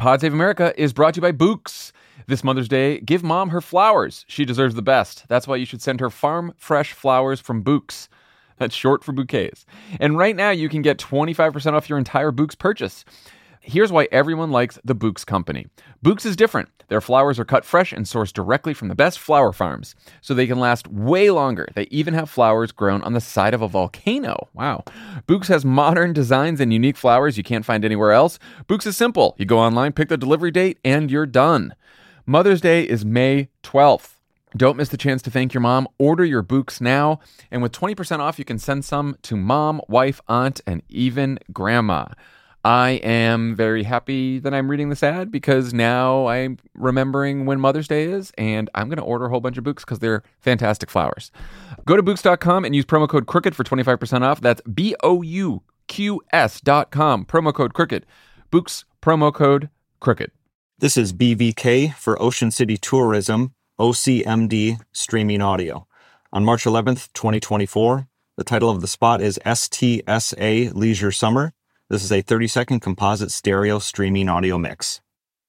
Pod Save America is brought to you by Books. This Mother's Day, give Mom her flowers. She deserves the best. That's why you should send her farm fresh flowers from Books. That's short for bouquets. And right now, you can get 25% off your entire Books purchase. Here's why everyone likes the Books company. Books is different. Their flowers are cut fresh and sourced directly from the best flower farms, so they can last way longer. They even have flowers grown on the side of a volcano. Wow. Books has modern designs and unique flowers you can't find anywhere else. Books is simple. You go online, pick the delivery date, and you're done. Mother's Day is May 12th. Don't miss the chance to thank your mom. Order your Books now. And with 20% off, you can send some to mom, wife, aunt, and even grandma. I am very happy that I'm reading this ad because now I'm remembering when Mother's Day is, and I'm going to order a whole bunch of Books because they're fantastic flowers. Go to Books.com and use promo code Crooked for 25% off. That's BOUQS.com. Promo code Crooked. Books, promo code Crooked. This is BVK for Ocean City Tourism, OCMD Streaming Audio. On March 11th, 2024, the title of the spot is STSA Leisure Summer. This is a 30-second composite stereo streaming audio mix.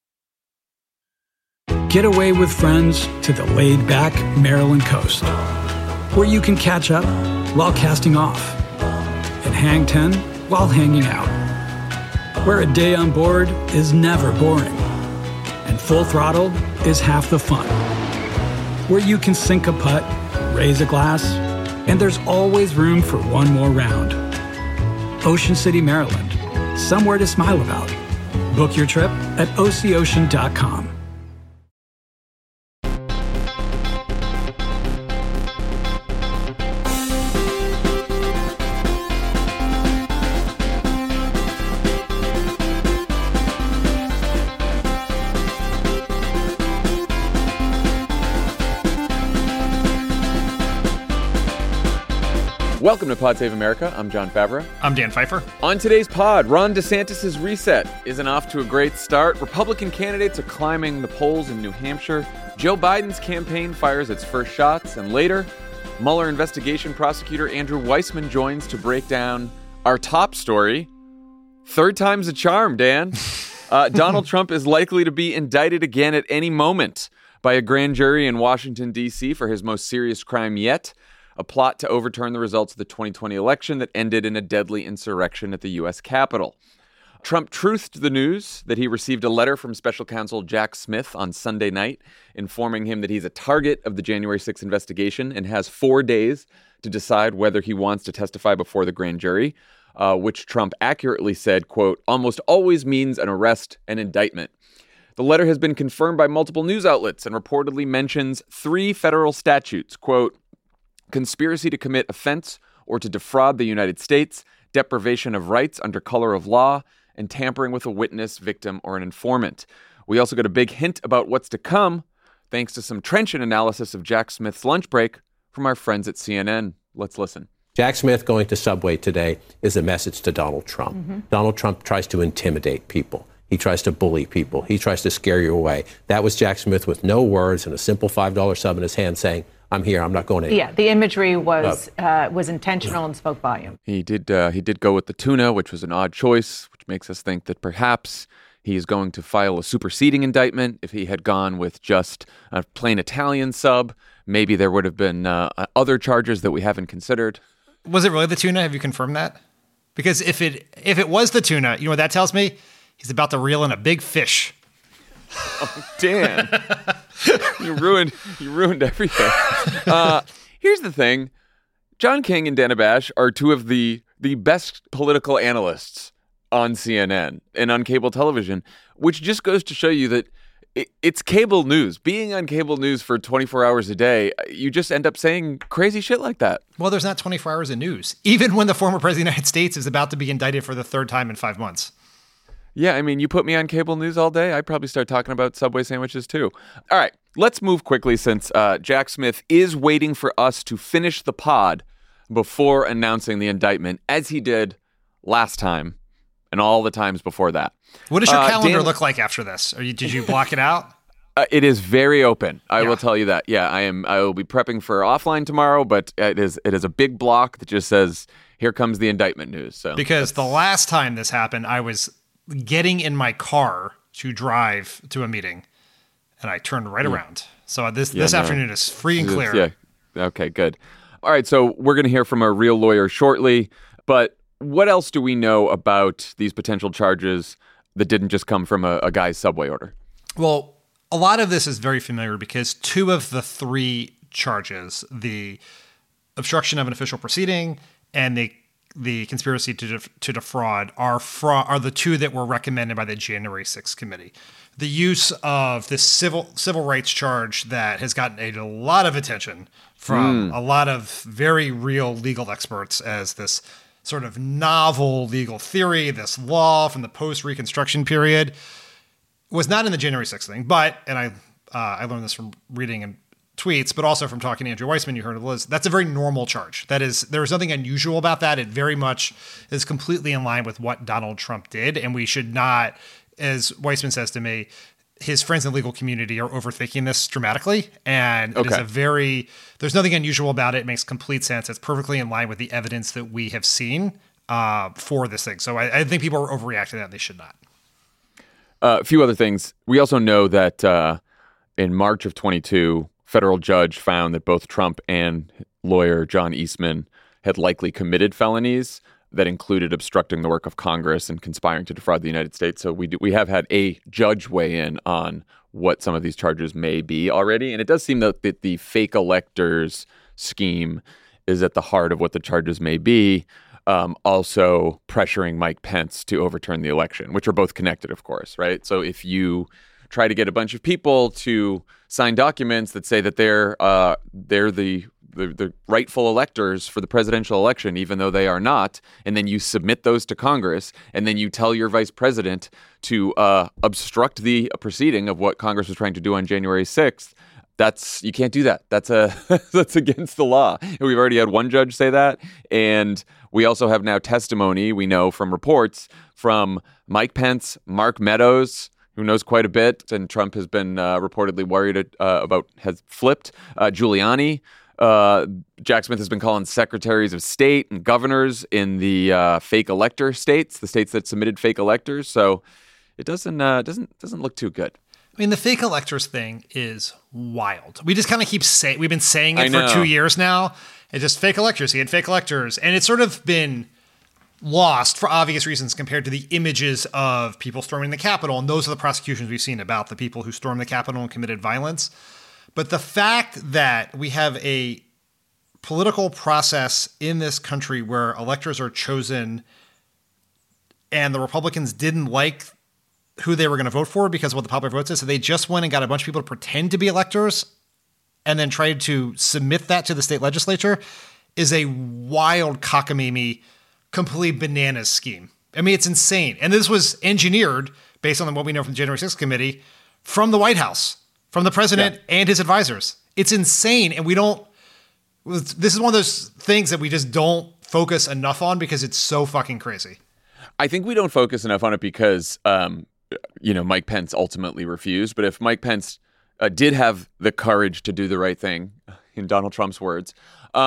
Get away with friends to the laid-back Maryland coast, where you can catch up while casting off and hang 10 while hanging out, where a day on board is never boring and full throttle is half the fun, where you can sink a putt, raise a glass, and there's always room for one more round. Ocean City, Maryland. Somewhere to smile about. Book your trip at OCOcean.com. Welcome to Pod Save America. I'm John Favreau. I'm Dan Pfeiffer. On today's pod, Ron DeSantis' reset isn't off to a great start. Republican candidates are climbing the polls in New Hampshire. Joe Biden's campaign fires its first shots. And later, Mueller investigation prosecutor Andrew Weissman joins to break down our top story. Third time's a charm, Dan. Donald Trump is likely to be indicted again at any moment by a grand jury in Washington, D.C. for his most serious crime yet. A plot to overturn the results of the 2020 election that ended in a deadly insurrection at the U.S. Capitol. Trump truthed the news that he received a letter from special counsel Jack Smith on Sunday night, informing him that he's a target of the January 6th investigation and has 4 days to decide whether he wants to testify before the grand jury, which Trump accurately said, quote, almost always means an arrest and indictment. The letter has been confirmed by multiple news outlets and reportedly mentions 3 federal statutes, quote, conspiracy to commit offense or to defraud the United States, deprivation of rights under color of law, and tampering with a witness, victim, or an informant. We also got a big hint about what's to come, thanks to some trenchant analysis of Jack Smith's lunch break from our friends at CNN. Let's listen. Jack Smith going to Subway today is a message to Donald Trump. Mm-hmm. Donald Trump tries to intimidate people. He tries to bully people. He tries to scare you away. That was Jack Smith with no words and a simple $5 sub in his hand saying, I'm here. I'm not going anywhere. Yeah, the imagery was intentional and spoke volume. He did go with the tuna, which was an odd choice, which makes us think that perhaps he is going to file a superseding indictment. If he had gone with just a plain Italian sub, maybe there would have been other charges that we haven't considered. Was it really the tuna? Have you confirmed that? Because if it was the tuna, you know what that tells me? He's about to reel in a big fish. Oh, Dan. You ruined everything. Here's the thing. John King and Dana Bash are two of the best political analysts on CNN and on cable television, which just goes to show you that it's cable news. Being on cable news for 24 hours a day, you just end up saying crazy shit like that. Well, there's not 24 hours of news, even when the former president of the United States is about to be indicted for the 3rd time in 5 months. Yeah, I mean, you put me on cable news all day, I'd probably start talking about Subway sandwiches too. All right, let's move quickly since Jack Smith is waiting for us to finish the pod before announcing the indictment, as he did last time and all the times before that. What does your calendar look like after this? Did you block it out? It is very open. I will tell you that. Yeah, I will be prepping for offline tomorrow, but it is a big block that just says, here comes the indictment news. So because the last time this happened, I was getting in my car to drive to a meeting, and I turned right around. So this afternoon is free and clear. Yeah. Okay, good. All right, so we're going to hear from a real lawyer shortly, but what else do we know about these potential charges that didn't just come from a guy's subway order? Well, a lot of this is very familiar because 2 of the 3 charges, the obstruction of an official proceeding and the conspiracy to defraud, are the 2 that were recommended by the January 6th committee. The use of this civil rights charge that has gotten a lot of attention from a lot of very real legal experts as this sort of novel legal theory, this law from the post-Reconstruction period, was not in the January 6th thing. But, and I learned this from reading and tweets, but also from talking to Andrew Weissman, you heard of Liz, that's a very normal charge. There is nothing unusual about that. It very much is completely in line with what Donald Trump did. And we should not, as Weissman says to me, his friends in the legal community are overthinking this dramatically. And it is there's nothing unusual about it. It makes complete sense. It's perfectly in line with the evidence that we have seen for this thing. So I think people are overreacting to that. They should not. A few other things. We also know that in March of 22, federal judge found that both Trump and lawyer John Eastman had likely committed felonies that included obstructing the work of Congress and conspiring to defraud the United States. So we have had a judge weigh in on what some of these charges may be already. And it does seem that the fake electors scheme is at the heart of what the charges may be. Also pressuring Mike Pence to overturn the election, which are both connected, of course, right? So if you try to get a bunch of people to sign documents that say that they're the rightful electors for the presidential election, even though they are not, and then you submit those to Congress, and then you tell your vice president to obstruct the proceeding of what Congress was trying to do on January 6th, you can't do that. That's against the law. And we've already had one judge say that, and we also have now testimony, we know from reports, from Mike Pence, Mark Meadows, who knows quite a bit, and Trump has been reportedly worried has flipped, Giuliani. Jack Smith has been calling secretaries of state and governors in the fake elector states, the states that submitted fake electors. So it doesn't look too good. I mean, the fake electors thing is wild. We just kind of we've been saying it for 2 years now. It's just fake electors. He had fake electors. And it's sort of been lost for obvious reasons compared to the images of people storming the Capitol. And those are the prosecutions we've seen about the people who stormed the Capitol and committed violence. But the fact that we have a political process in this country where electors are chosen and the Republicans didn't like who they were going to vote for because of what the popular vote says, so they just went and got a bunch of people to pretend to be electors and then tried to submit that to the state legislature, is a wild cockamamie, completely bananas scheme. I mean, it's insane. And this was engineered, based on what we know from the January 6th committee, from the White House, from the president and his advisors. It's insane. And this is one of those things that we just don't focus enough on because it's so fucking crazy. I think we don't focus enough on it because, Mike Pence ultimately refused. But if Mike Pence did have the courage to do the right thing, in Donald Trump's words,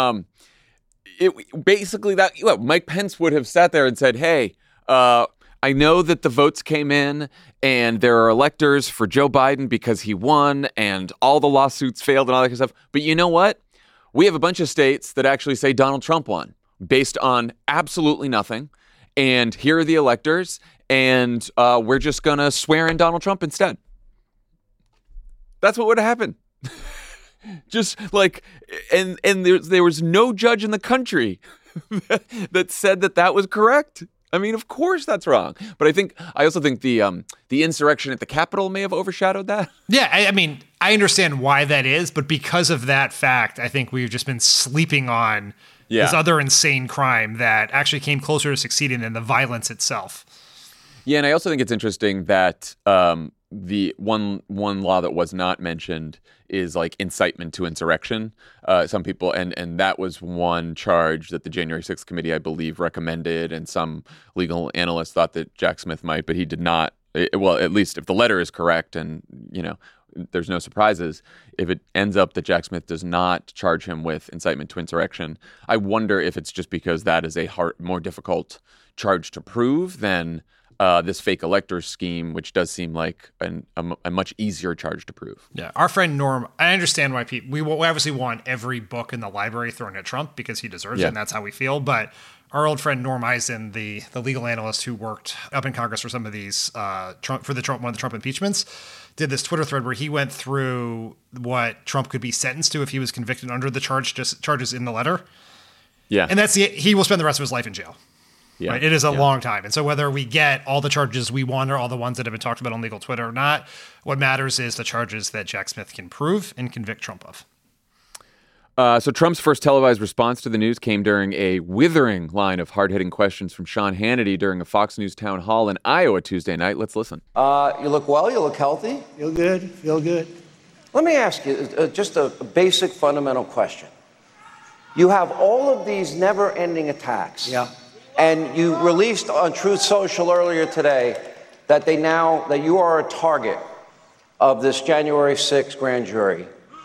Mike Pence would have sat there and said, hey, I know that the votes came in and there are electors for Joe Biden because he won and all the lawsuits failed and all that kind of stuff. But you know what? We have a bunch of states that actually say Donald Trump won based on absolutely nothing. And here are the electors, and we're just going to swear in Donald Trump instead. That's what would have happened. Just like, and there was no judge in the country that said that was correct. I mean, of course that's wrong. But I also think the insurrection at the Capitol may have overshadowed that. Yeah, I mean, I understand why that is, but because of that fact, I think we've just been sleeping on this other insane crime that actually came closer to succeeding than the violence itself. Yeah, and I also think it's interesting that the one law that was not mentioned is like incitement to insurrection. Some people, and that was one charge that the January 6th committee, I believe, recommended, and some legal analysts thought that Jack Smith might, but he did not. Well, at least if the letter is correct, and there's no surprises, if it ends up that Jack Smith does not charge him with incitement to insurrection, I wonder if it's just because that is a more difficult charge to prove than this fake electors scheme, which does seem like a much easier charge to prove. Yeah, our friend Norm, I understand why we obviously want every book in the library thrown at Trump because he deserves it, and that's how we feel. But our old friend Norm Eisen, the legal analyst who worked up in Congress for some of these one of the Trump impeachments, did this Twitter thread where he went through what Trump could be sentenced to if he was convicted under the charges in the letter. Yeah, and he will spend the rest of his life in jail. Yeah, right? It is a long time. And so whether we get all the charges we want or all the ones that have been talked about on legal Twitter or not, what matters is the charges that Jack Smith can prove and convict Trump of. So Trump's first televised response to the news came during a withering line of hard-hitting questions from Sean Hannity during a Fox News town hall in Iowa Tuesday night. Let's listen. You look well. You look healthy. Feel good. Feel good. Let me ask you just a basic fundamental question. You have all of these never-ending attacks. Yeah. And you released on Truth Social earlier today that you are a target of this January 6th grand jury.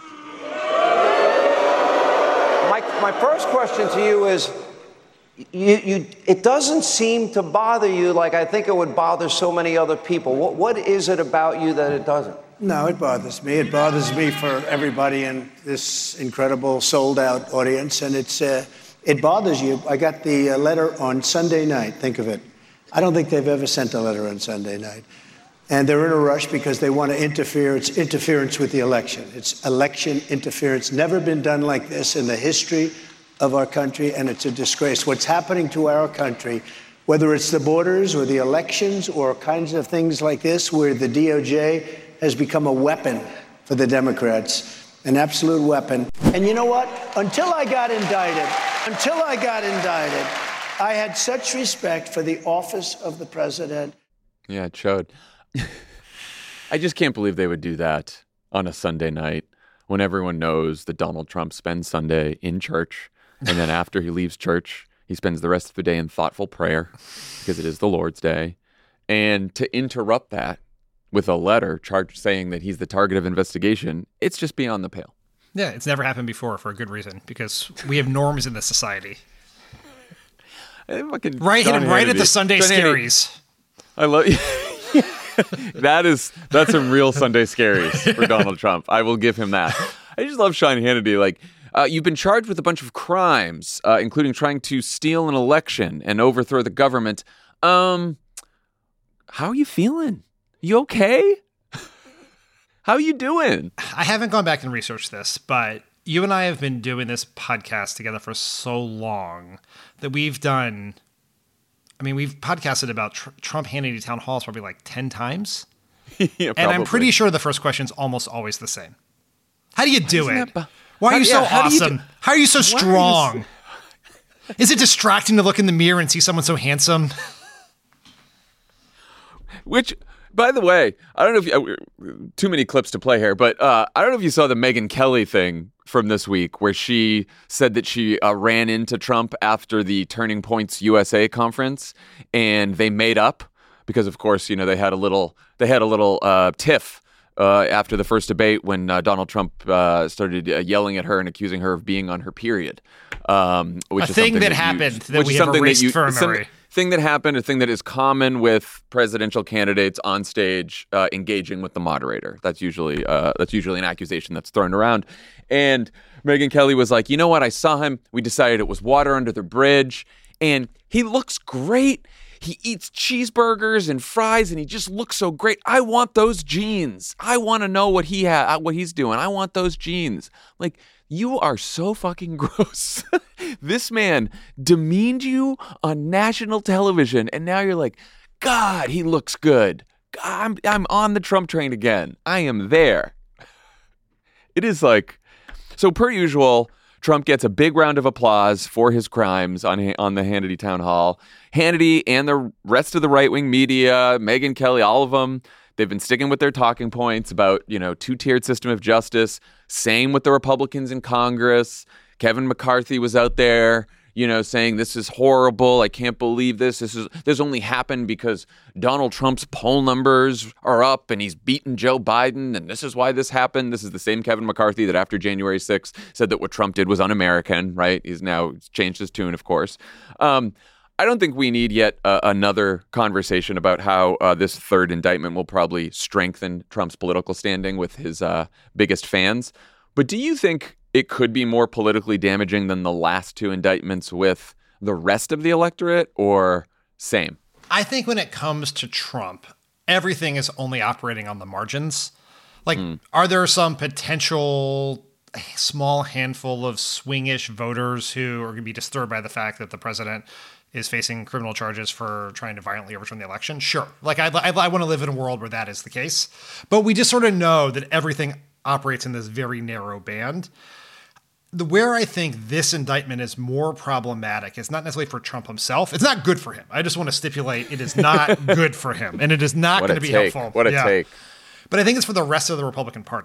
My first question to you is, it doesn't seem to bother you like I think it would bother so many other people. What is it about you that it doesn't? No, it bothers me. It bothers me for everybody in this incredible sold-out audience, and it bothers you. I got the letter on Sunday night. Think of it. I don't think they've ever sent a letter on Sunday night. And they're in a rush because they want to interfere. It's interference with the election. It's election interference. Never been done like this in the history of our country, and it's a disgrace. What's happening to our country, whether it's the borders or the elections or kinds of things like this, where the DOJ has become a weapon for the Democrats, an absolute weapon. And you know what? Until I got indicted, I had such respect for the office of the president. Yeah, it showed. I just can't believe they would do that on a Sunday night when everyone knows that Donald Trump spends Sunday in church. And then after he leaves church, he spends the rest of the day in thoughtful prayer because it is the Lord's Day. And to interrupt that with a letter saying that he's the target of investigation, it's just beyond the pale. Yeah, it's never happened before for a good reason, because we have norms in this society. Right, hit him right at the Sunday scaries. I love you. That's some real Sunday scaries for Donald Trump. I will give him that. I just love Sean Hannity. Like, you've been charged with a bunch of crimes, including trying to steal an election and overthrow the government. How are you feeling? You okay? How are you doing? I haven't gone back and researched this, but you and I have been doing this podcast together for so long that we've podcasted about Trump Hannity town halls probably like 10 times. Yeah, and I'm pretty sure the first question's almost always the same. How do you do it? Why are you so awesome? How are you so strong? Is it distracting to look in the mirror and see someone so handsome? Which, by the way, I don't know if too many clips to play here, but I don't know if you saw the Megyn Kelly thing from this week where she said that she ran into Trump after the Turning Points USA conference and they made up because, of course, you know, they had a little tiff after the first debate when Donald Trump started yelling at her and accusing her of being on her period. Which a thing that happened that we have erased from memory. Thing that happened, a thing that is common with presidential candidates on stage engaging with the moderator. That's usually an accusation that's thrown around. And Megyn Kelly was like, you know what? I saw him. We decided it was water under the bridge. And he looks great. He eats cheeseburgers and fries, and he just looks so great. I want those genes. I want to know what he's doing. I want those genes. Like, you are so fucking gross. This man demeaned you on national television, and now you're like, God, he looks good. I'm on the Trump train again. I am there. It is like, so per usual, Trump gets a big round of applause for his crimes on the Hannity town hall. Hannity and the rest of the right-wing media, Megyn Kelly, all of them, they've been sticking with their talking points about, you know, two-tiered system of justice. Same with the Republicans in Congress. Kevin McCarthy was out there, you know, saying this is horrible. I can't believe this. This only happened because Donald Trump's poll numbers are up and he's beaten Joe Biden. And this is why this happened. This is the same Kevin McCarthy that after January 6th said that what Trump did was un-American, right? He's now changed his tune, of course. I don't think we need yet another conversation about how this third indictment will probably strengthen Trump's political standing with his biggest fans. But do you think it could be more politically damaging than the last two indictments with the rest of the electorate, or same? I think when it comes to Trump, everything is only operating on the margins. Like, are there some potential small handful of swingish voters who are going to be disturbed by the fact that the president is facing criminal charges for trying to violently overturn the election? Sure. Like, I want to live in a world where that is the case. But we just sort of know that everything operates in this very narrow band. Where I think this indictment is more problematic is not necessarily for Trump himself. It's not good for him. I just want to stipulate it is not good for him, and it is not going to be helpful. What a take. But I think it's for the rest of the Republican Party.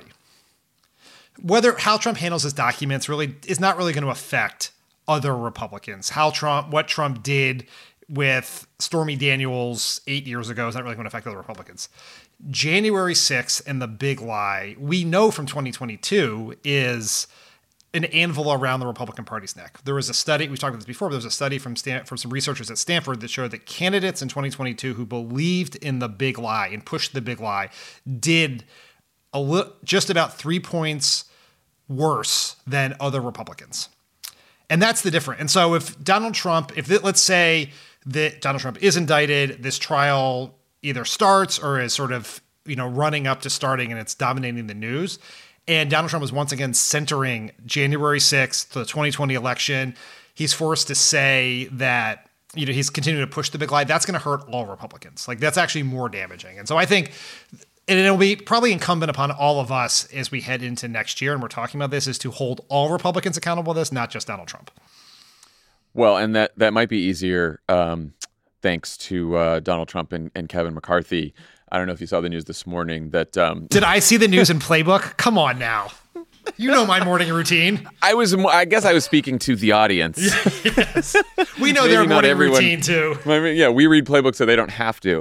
How Trump handles his documents really is not really going to affect other Republicans. What Trump did with Stormy Daniels 8 years ago is not really going to affect other Republicans. January 6th and the big lie, we know from 2022, is an anvil around the Republican Party's neck. There was a study, we've talked about this before, but there was a study from some researchers at Stanford that showed that candidates in 2022 who believed in the big lie and pushed the big lie did just about 3 points worse than other Republicans. And that's the difference. And so if Donald Trump, let's say that Donald Trump is indicted, this trial either starts or is sort of, running up to starting and it's dominating the news, and Donald Trump is once again centering January 6th, the 2020 election. He's forced to say that, he's continuing to push the big lie. That's going to hurt all Republicans. Like, that's actually more damaging. And so I think, and it'll be probably incumbent upon all of us as we head into next year, and we're talking about this, is to hold all Republicans accountable to this, not just Donald Trump. Well, and that might be easier thanks to Donald Trump and Kevin McCarthy. I don't know if you saw the news this morning that... Did I see the news in Playbook? Come on now. You know my morning routine. I guess I was speaking to the audience. Yes. We know their morning routine too. Yeah, we read Playbook so they don't have to.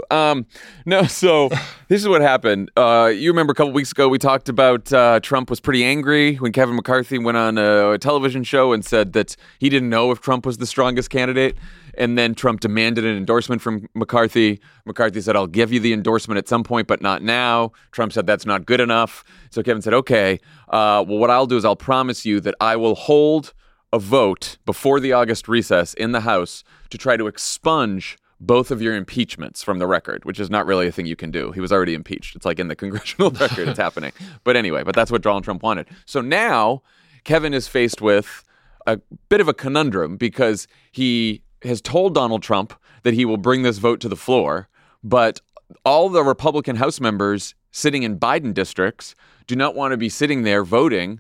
So this is what happened. You remember a couple weeks ago we talked about Trump was pretty angry when Kevin McCarthy went on a television show and said that he didn't know if Trump was the strongest candidate. And then Trump demanded an endorsement from McCarthy. McCarthy said, I'll give you the endorsement at some point, but not now. Trump said, that's not good enough. So Kevin said, okay, well, what I'll do is I'll promise you that I will hold a vote before the August recess in the House to try to expunge both of your impeachments from the record, which is not really a thing you can do. He was already impeached. It's like in the congressional record, it's happening. But anyway, that's what Donald Trump wanted. So now Kevin is faced with a bit of a conundrum because he has told Donald Trump that he will bring this vote to the floor, but all the Republican House members sitting in Biden districts do not want to be sitting there voting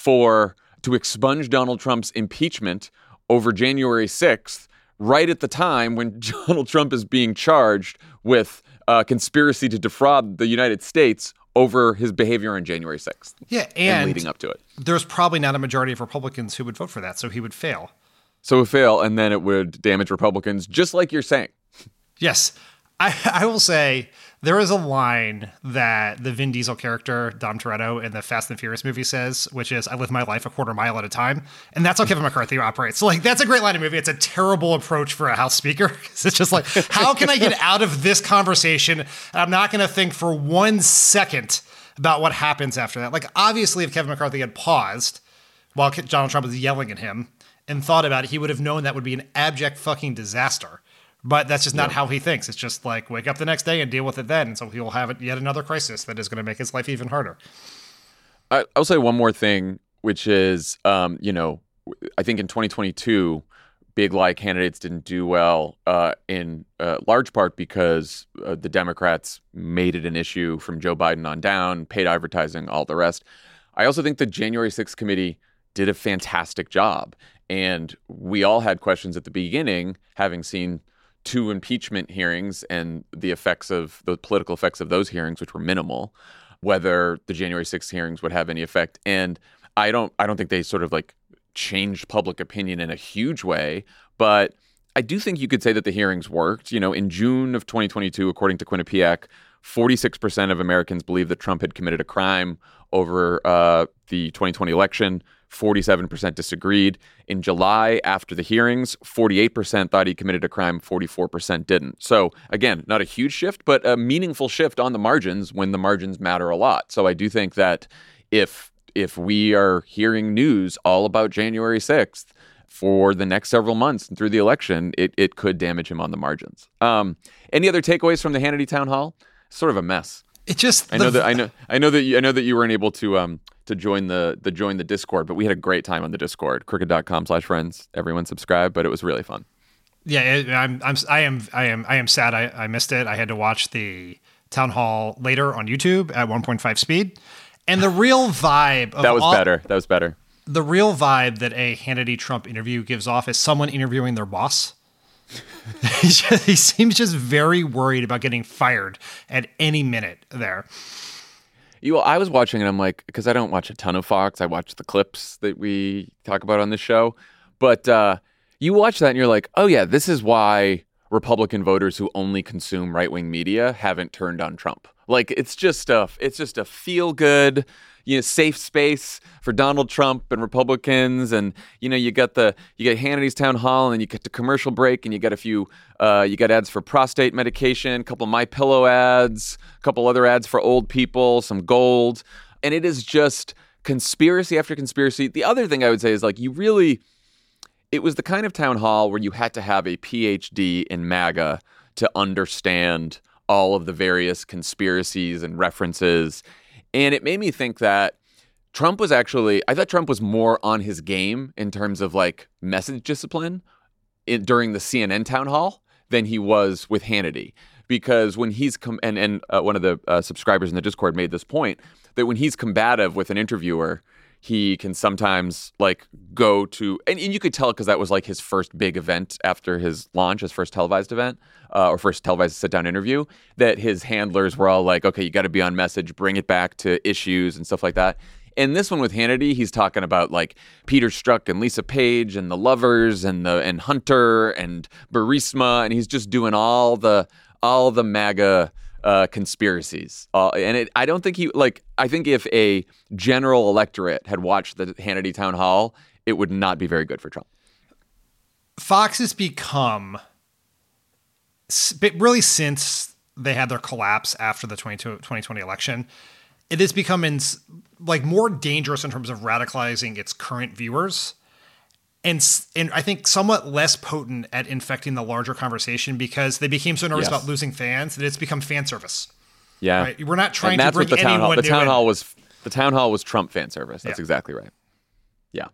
to expunge Donald Trump's impeachment over January 6th, right at the time when Donald Trump is being charged with conspiracy to defraud the United States over his behavior on January 6th. Yeah, and leading up to it. There's probably not a majority of Republicans who would vote for that, so he would fail. So it would fail, and then it would damage Republicans, just like you're saying. Yes. I will say there is a line that the Vin Diesel character, Dom Toretto, in the Fast and Furious movie says, which is, I live my life a quarter mile at a time. And that's how Kevin McCarthy operates. So, that's a great line of movie. It's a terrible approach for a House Speaker. It's just like, how can I get out of this conversation? And I'm not going to think for 1 second about what happens after that. Like, obviously, if Kevin McCarthy had paused while Donald Trump was yelling at him and thought about it, he would have known that would be an abject fucking disaster. But that's just not how he thinks. It's just like, wake up the next day and deal with it then. And so he'll have yet another crisis that is going to make his life even harder. I'll say one more thing, which is, I think in 2022, big lie candidates didn't do well in large part because the Democrats made it an issue from Joe Biden on down, paid advertising, all the rest. I also think the January 6th committee did a fantastic job. And we all had questions at the beginning, having seen 2 impeachment hearings and the political effects of those hearings, which were minimal, whether the January 6th hearings would have any effect. And I don't think they sort of changed public opinion in a huge way, but I do think you could say that the hearings worked. In June of 2022, according to Quinnipiac, 46% of Americans believe that Trump had committed a crime over the 2020 election. 47% disagreed. In July, after the hearings, 48% thought he committed a crime, 44% didn't. So again, not a huge shift, but a meaningful shift on the margins when the margins matter a lot. So I do think that if we are hearing news all about January 6th for the next several months and through the election, it could damage him on the margins. Any other takeaways from the Hannity town hall? Sort of a mess. It just I know that you weren't able to join the Discord, but we had a great time on the Discord, crooked.com/friends. Everyone subscribe, but it was really fun. Yeah, I am sad I missed it. I had to watch the town hall later on YouTube at 1.5 speed. And the real vibe of That was better. The real vibe that a Hannity Trump interview gives off is someone interviewing their boss. He seems just very worried about getting fired at any minute there. I was watching and I'm like, because I don't watch a ton of Fox, I watch the clips that we talk about on this show. But you watch that and you're like, oh yeah, this is why Republican voters who only consume right-wing media haven't turned on Trump. Like it's just a feel-good, safe space for Donald Trump and Republicans, and you get Hannity's town hall, and then you get the commercial break, and you got ads for prostate medication, a couple MyPillow ads, a couple other ads for old people, some gold, and it is just conspiracy after conspiracy. The other thing I would say is it was the kind of town hall where you had to have a PhD in MAGA to understand all of the various conspiracies and references. And it made me think that I thought Trump was more on his game in terms of message discipline during the CNN town hall than he was with Hannity. Because when he's one of the subscribers in the Discord made this point that when he's combative with an interviewer, he can sometimes go to, and you could tell because that was his first big event after his launch, his first televised event, or first televised sit-down interview, that his handlers were all like, okay, you got to be on message, bring it back to issues and stuff like that. And this one with Hannity, he's talking about Peter Strzok and Lisa Page and the Lovers and Hunter and Burisma, and he's just doing all the MAGA conspiracies. I don't think I think if a general electorate had watched the Hannity town hall, it would not be very good for Trump. Fox has become, really since they had their collapse after the 2020 election, it has become more dangerous in terms of radicalizing its current viewers. And I think somewhat less potent at infecting the larger conversation because they became so nervous about losing fans that it's become fan service. Yeah, right? We're not trying to bring anyone new in. The town hall was Trump fan service. That's exactly right. Yeah.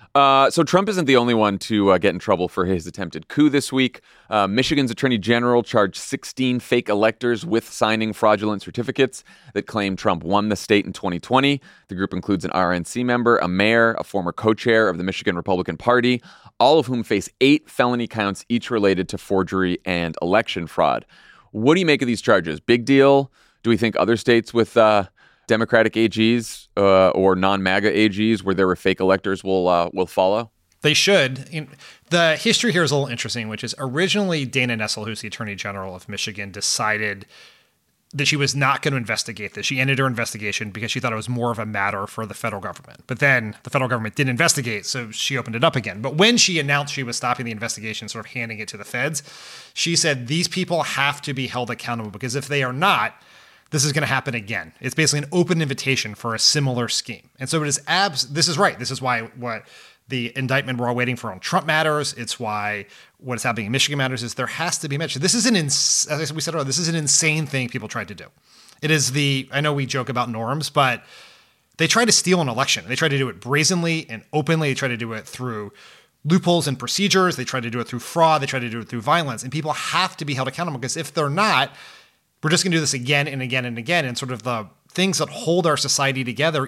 So Trump isn't the only one to get in trouble for his attempted coup this week. Michigan's attorney general charged 16 fake electors with signing fraudulent certificates that claim Trump won the state in 2020. The group includes an RNC member, a mayor, a former co-chair of the Michigan Republican Party, all of whom face 8 felony counts, each related to forgery and election fraud. What do you make of these charges? Big deal? Do we think other states with Democratic AGs or non-MAGA AGs where there were fake electors will follow? They should. The history here is a little interesting, which is originally Dana Nessel, who's the Attorney General of Michigan, decided that she was not going to investigate this. She ended her investigation because she thought it was more of a matter for the federal government. But then the federal government didn't investigate, so she opened it up again. But when she announced she was stopping the investigation, sort of handing it to the feds, she said these people have to be held accountable because if they are not, this is going to happen again. It's basically an open invitation for a similar scheme. And so it is this is right. This is why what the indictment we're all waiting for on Trump matters. It's why what is happening in Michigan matters is there has to be mention. This is as we said earlier, this is an insane thing people tried to do. It is I know we joke about norms, but they tried to steal an election. They tried to do it brazenly and openly. They tried to do it through loopholes and procedures. They tried to do it through fraud. They tried to do it through violence. And people have to be held accountable because if they're not, we're just going to do this again and again and again. And sort of the things that hold our society together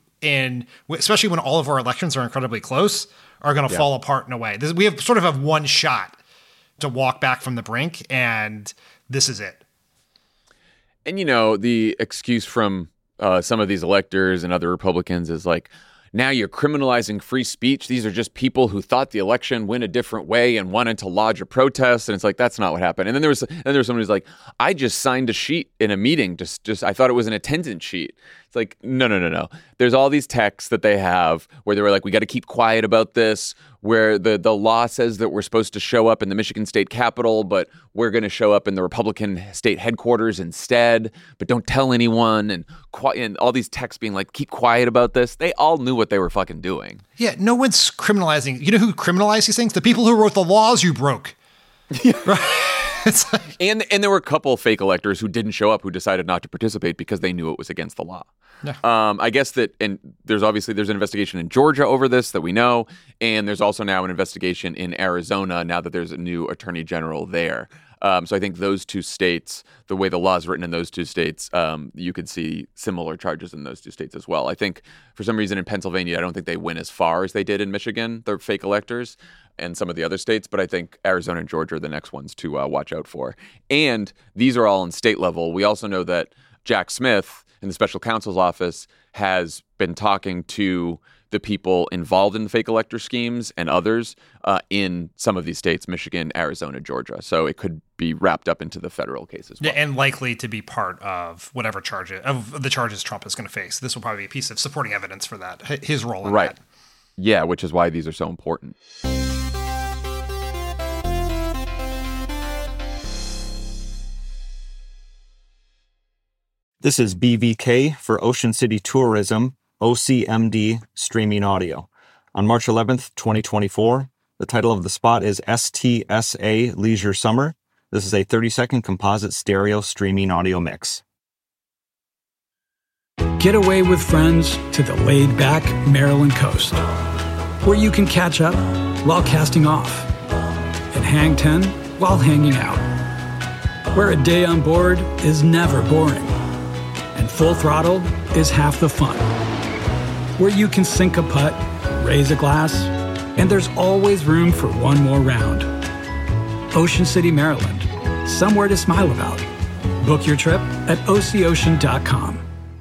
in especially when all of our elections are incredibly close, are going to fall apart in a way. We have one shot to walk back from the brink, and this is it. And the excuse from some of these electors and other Republicans is now you're criminalizing free speech. These are just people who thought the election went a different way and wanted to lodge a protest. And it's like, that's not what happened. And then there was someone who's like, I just signed a sheet in a meeting. Just I thought it was an attendance sheet. It's like, no. There's all these texts that they have where they were like, we got to keep quiet about this, where the law says that we're supposed to show up in the Michigan State Capitol, but we're going to show up in the Republican state headquarters instead, but don't tell anyone. And all these texts being like, keep quiet about this. They all knew what they were fucking doing. Yeah, no one's criminalizing. You know who criminalized these things? The people who wrote the laws you broke. Yeah. Right? It's like, and there were a couple fake electors who didn't show up who decided not to participate because they knew it was against the law. Yeah. I guess that, and there's an investigation in Georgia over this that we know, and there's also now an investigation in Arizona now that there's a new attorney general there. So I think those two states, the way the law is written in those two states, you could see similar charges in those two states as well. I think for some reason in Pennsylvania, I don't think they went as far as they did in Michigan, the fake electors, and some of the other states, but I think Arizona and Georgia are the next ones to watch out for. And these are all in state level. We also know that Jack Smith in the special counsel's office has been talking to the people involved in the fake elector schemes and others in some of these states, Michigan, Arizona, Georgia. So it could be wrapped up into the federal case as well. Yeah, and likely to be part of whatever of the charges Trump is going to face. This will probably be a piece of supporting evidence for that, his role in that. Yeah, which is why these are so important. This is BVK for Ocean City Tourism, OCMD streaming audio. On March 11th, 2024, the title of the spot is STSA Leisure Summer. This is a 30-second composite stereo streaming audio mix. Get away with friends to the laid-back Maryland coast, where you can catch up while casting off and hang 10 while hanging out, where a day on board is never boring and full throttle is half the fun, where you can sink a putt, raise a glass, and there's always room for one more round. Ocean City, Maryland, somewhere to smile about. Book your trip at OCOcean.com.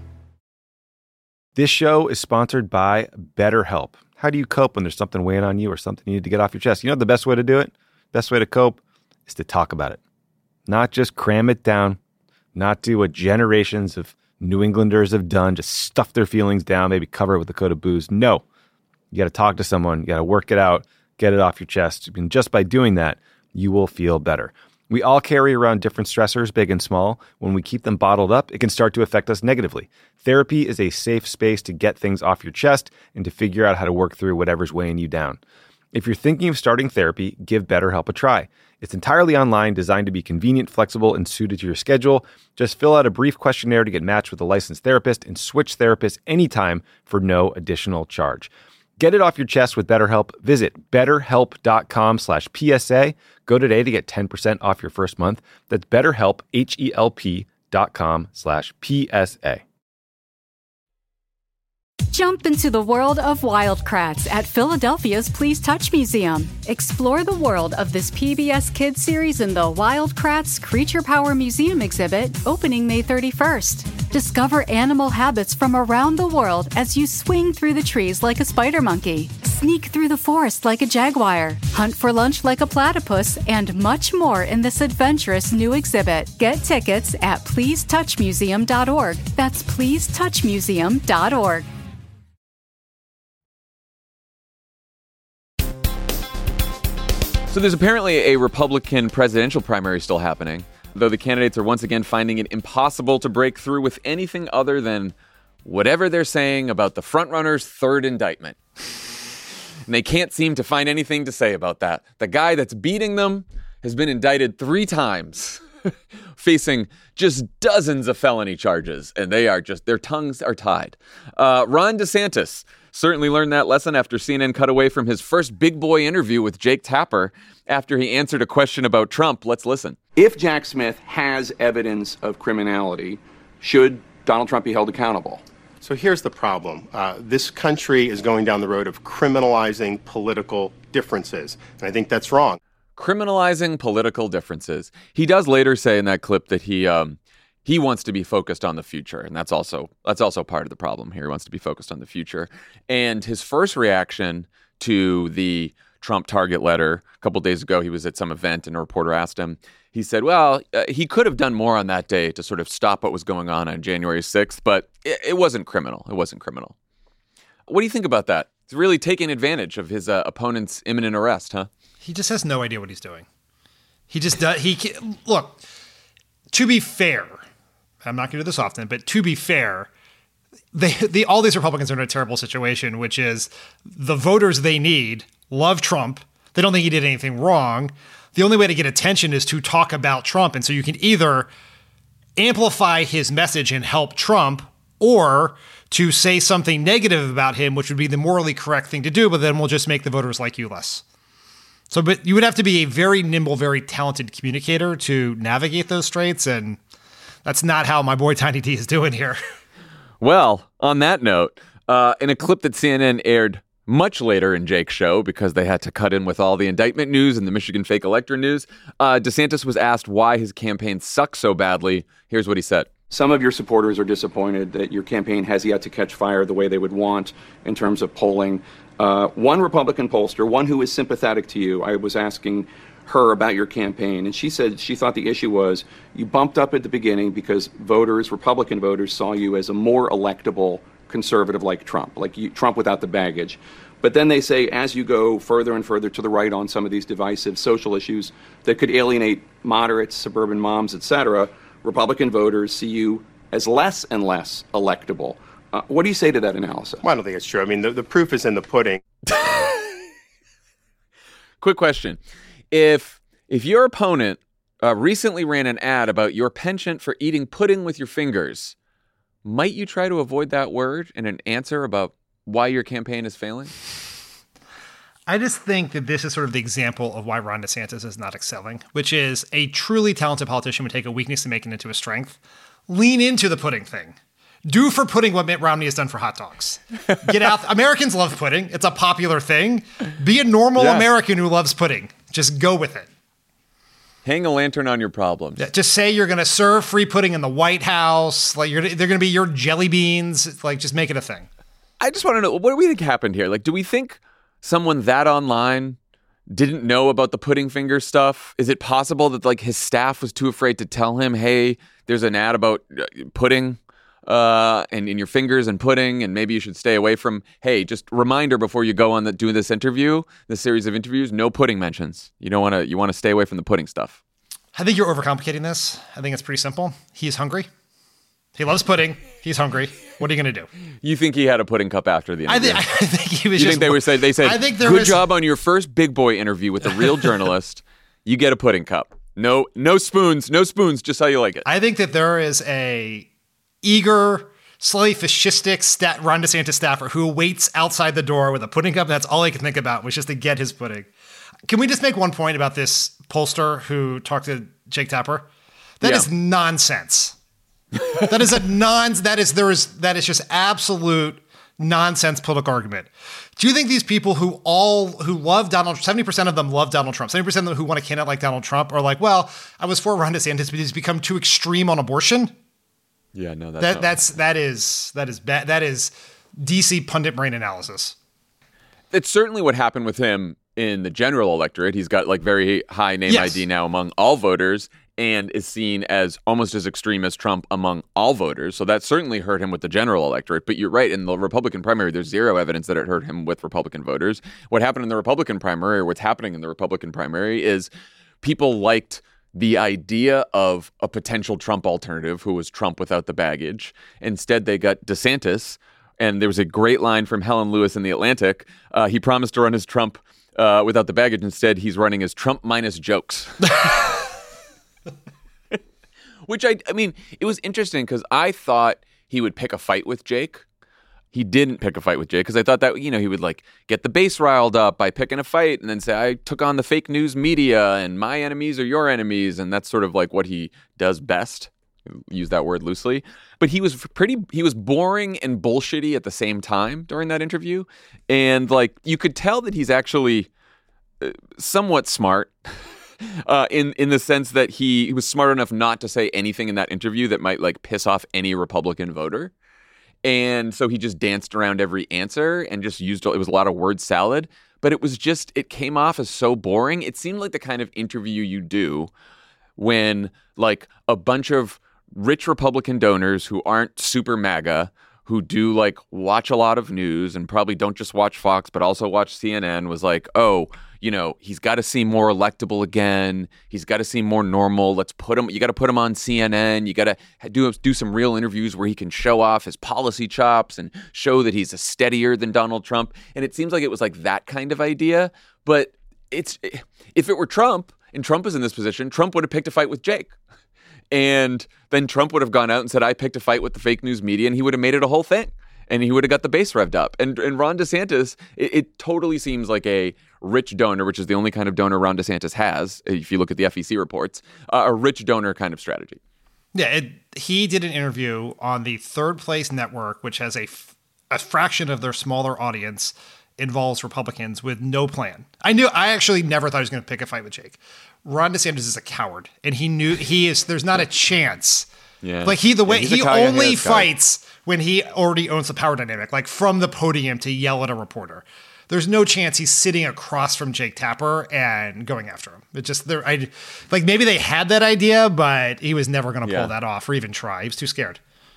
This show is sponsored by BetterHelp. How do you cope when there's something weighing on you or something you need to get off your chest? You know the best way to do it? Best way to cope is to talk about it. Not just cram it down, not do what generations of New Englanders have done, just stuff their feelings down, maybe cover it with a coat of booze. No, you got to talk to someone. You got to work it out, get it off your chest. And just by doing that, you will feel better. We all carry around different stressors, big and small. When we keep them bottled up, it can start to affect us negatively. Therapy is a safe space to get things off your chest and to figure out how to work through whatever's weighing you down. If you're thinking of starting therapy, give BetterHelp a try. It's entirely online, designed to be convenient, flexible, and suited to your schedule. Just fill out a brief questionnaire to get matched with a licensed therapist and switch therapists anytime for no additional charge. Get it off your chest with BetterHelp. Visit betterhelp.com/PSA. Go today to get 10% off your first month. That's BetterHelp, HELP.com/PSA. Jump into the world of Wildcrats at Philadelphia's Please Touch Museum. Explore the world of this PBS Kids series in the Wildcrats Creature Power Museum exhibit, opening May 31st. Discover animal habits from around the world as you swing through the trees like a spider monkey, sneak through the forest like a jaguar, hunt for lunch like a platypus, and much more in this adventurous new exhibit. Get tickets at pleasetouchmuseum.org. That's pleasetouchmuseum.org. So there's apparently a Republican presidential primary still happening, though the candidates are once again finding it impossible to break through with anything other than whatever they're saying about the frontrunner's third indictment. And they can't seem to find anything to say about that. The guy that's beating them has been indicted 3 times, facing just dozens of felony charges, and their tongues are tied. Ron DeSantis certainly learned that lesson after CNN cut away from his first big boy interview with Jake Tapper after he answered a question about Trump. Let's listen. If Jack Smith has evidence of criminality, should Donald Trump be held accountable? So here's the problem. This country is going down the road of criminalizing political differences, and I think that's wrong. Criminalizing political differences. He does later say in that clip that he He wants to be focused on the future, and that's also part of the problem here. He wants to be focused on the future. And his first reaction to the Trump target letter a couple days ago, he was at some event and a reporter asked him, he said, well, he could have done more on that day to sort of stop what was going on January 6th, but it wasn't criminal. It wasn't criminal. What do you think about that? He's really taking advantage of his opponent's imminent arrest, huh? He just has no idea what he's doing. He just does. Look, to be fair, I'm not going to do this often, but to be fair, all these Republicans are in a terrible situation, which is the voters they need love Trump. They don't think he did anything wrong. The only way to get attention is to talk about Trump. And so you can either amplify his message and help Trump, or to say something negative about him, which would be the morally correct thing to do, but then we'll just make the voters like you less. So, but you would have to be a very nimble, very talented communicator to navigate those straits, and that's not how my boy Tiny D is doing here. Well, on that note, in a clip that CNN aired much later in Jake's show, because they had to cut in with all the indictment news and the Michigan fake elector news, DeSantis was asked why his campaign sucks so badly. Here's what he said. Some of your supporters are disappointed that your campaign has yet to catch fire the way they would want in terms of polling. One Republican pollster, one who is sympathetic to you, I was asking her about your campaign, and she said she thought the issue was you bumped up at the beginning because Republican voters, saw you as a more electable conservative like Trump, Trump without the baggage. But then they say as you go further and further to the right on some of these divisive social issues that could alienate moderates, suburban moms, etc., Republican voters see you as less and less electable. What do you say to that analysis? Well, I don't think it's true. I mean, the proof is in the pudding. Quick question. If your opponent recently ran an ad about your penchant for eating pudding with your fingers, might you try to avoid that word in an answer about why your campaign is failing? I just think that this is sort of the example of why Ron DeSantis is not excelling, which is a truly talented politician would take a weakness and make it into a strength. Lean into the pudding thing. Do for pudding what Mitt Romney has done for hot dogs. Get out. Americans love pudding. It's a popular thing. Be a normal American who loves pudding. Just go with it. Hang a lantern on your problems. Yeah, just say you're going to serve free pudding in the White House. They're going to be your jelly beans. Just make it a thing. I just want to know, what do we think happened here? Do we think someone that online didn't know about the pudding finger stuff? Is it possible that his staff was too afraid to tell him, hey, there's an ad about pudding and in your fingers and pudding, and maybe you should stay away from, hey, just reminder before you go on do this interview, this series of interviews, no pudding mentions. You want to stay away from the pudding stuff. I think you're overcomplicating this. I think it's pretty simple. He's hungry. He loves pudding. He's hungry. What are you going to do? You think he had a pudding cup after the interview? I think he was. You think they said, I think good job on your first big boy interview with a real journalist. You get a pudding cup. No spoons, just how you like it. I think that there is a eager, slightly fascistic Ron DeSantis staffer who waits outside the door with a pudding cup. That's all he can think about, was just to get his pudding. Can we just make one point about this pollster who talked to Jake Tapper? That is nonsense. That is just absolute nonsense political argument. Do you think these people who love Donald, 70% of them love Donald Trump, 70% of them who want a candidate like Donald Trump are like, well, I was for Ron DeSantis, but he's become too extreme on abortion? Yeah, no, that is bad. That is DC pundit brain analysis. It's certainly what happened with him in the general electorate. He's got very high name ID now among all voters, and is seen as almost as extreme as Trump among all voters. So that certainly hurt him with the general electorate. But you're right, in the Republican primary, there's zero evidence that it hurt him with Republican voters. What happened in the Republican primary, or what's happening in the Republican primary, is people liked the idea of a potential Trump alternative who was Trump without the baggage. Instead, they got DeSantis. And there was a great line from Helen Lewis in The Atlantic. He promised to run as Trump without the baggage. Instead, he's running as Trump minus jokes. Which, I mean, it was interesting because I thought he would pick a fight with Jake. He didn't pick a fight with Jake because I thought that, he would get the base riled up by picking a fight and then say, I took on the fake news media and my enemies are your enemies. And that's sort of what he does best. Use that word loosely. But he was boring and bullshitty at the same time during that interview. And you could tell that he's actually somewhat smart. in the sense that he was smart enough not to say anything in that interview that might like piss off any Republican voter. And so he just danced around every answer and just used, it was a lot of word salad, but it came off as so boring. It seemed like the kind of interview you do when like a bunch of rich Republican donors who aren't super MAGA, who do like watch a lot of news and probably don't just watch Fox, but also watch CNN, was like, oh, he's got to seem more electable again. He's got to seem more normal. You got to put him on CNN. You got to do some real interviews where he can show off his policy chops and show that he's a steadier than Donald Trump. And it seems like it was like that kind of idea. But if it were Trump and Trump is in this position, Trump would have picked a fight with Jake. And then Trump would have gone out and said, I picked a fight with the fake news media, and he would have made it a whole thing. And he would have got the base revved up. And Ron DeSantis, it totally seems like a rich donor, which is the only kind of donor Ron DeSantis has, if you look at the FEC reports, a rich donor kind of strategy. Yeah, he did an interview on the Third Place Network, which has a fraction of their smaller audience involves Republicans with no plan. I actually never thought he was going to pick a fight with Jake. Ron DeSantis is a coward, and he knew there's not a chance. Yeah. Like he only fights when he already owns the power dynamic, like from the podium to yell at a reporter. There's no chance he's sitting across from Jake Tapper and going after him. It just maybe they had that idea, but he was never going to pull that off or even try. He was too scared.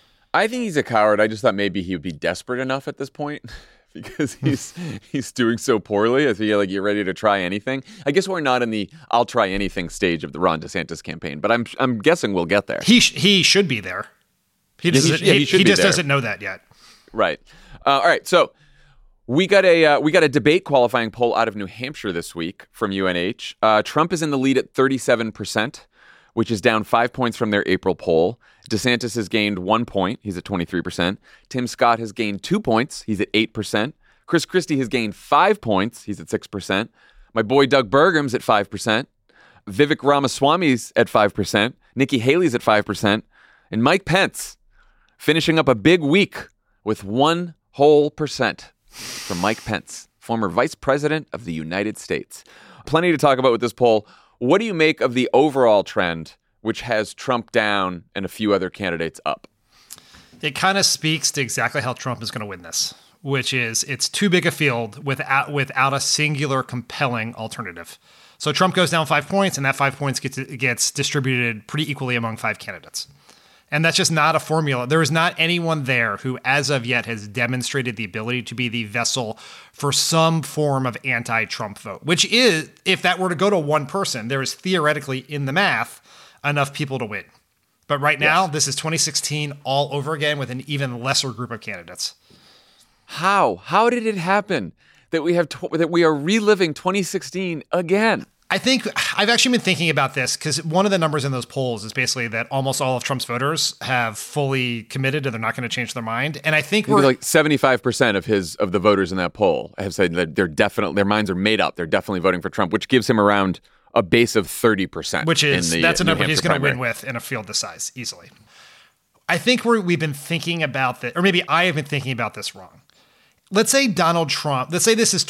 I think he's a coward. I just thought maybe he would be desperate enough at this point because he's doing so poorly. I feel like you're ready to try anything. I guess we're not in the I'll try anything stage of the Ron DeSantis campaign, but I'm guessing we'll get there. He should be there. He just doesn't know that yet. Right. All right. So we got a debate qualifying poll out of New Hampshire this week from UNH. Trump is in the lead at 37%, which is down 5 points from their April poll. DeSantis has gained 1 point. He's at 23%. Tim Scott has gained 2 points. He's at 8%. Chris Christie has gained 5 points. He's at 6%. My boy Doug Burgum's at 5%. Vivek Ramaswamy's at 5%. Nikki Haley's at 5%. And Mike Pence finishing up a big week with 1 whole percent from Mike Pence, former Vice President of the United States. Plenty to talk about with this poll. What do you make of the overall trend, which has Trump down and a few other candidates up? It kind of speaks to exactly how Trump is going to win this, which is it's too big a field without a singular compelling alternative. So Trump goes down 5 points, and that 5 points gets distributed pretty equally among 5 candidates. And that's just not a formula. There is not anyone there who, as of yet, has demonstrated the ability to be the vessel for some form of anti-Trump vote, which is, if that were to go to one person, there is theoretically, in the math, enough people to win. But right now, This is 2016 all over again with an even lesser group of candidates. How did it happen that we are reliving 2016 again? I think I've actually been thinking about this because one of the numbers in those polls is basically that almost all of Trump's voters have fully committed and they're not going to change their mind. And I think we're like 75% of the voters in that poll have said that their minds are made up. They're definitely voting for Trump, which gives him around a base of 30%. Which is that's a number he's going to win with in a field this size easily. I think we've been thinking about that, or maybe I have been thinking about this wrong. Let's say Donald Trump. Let's say this is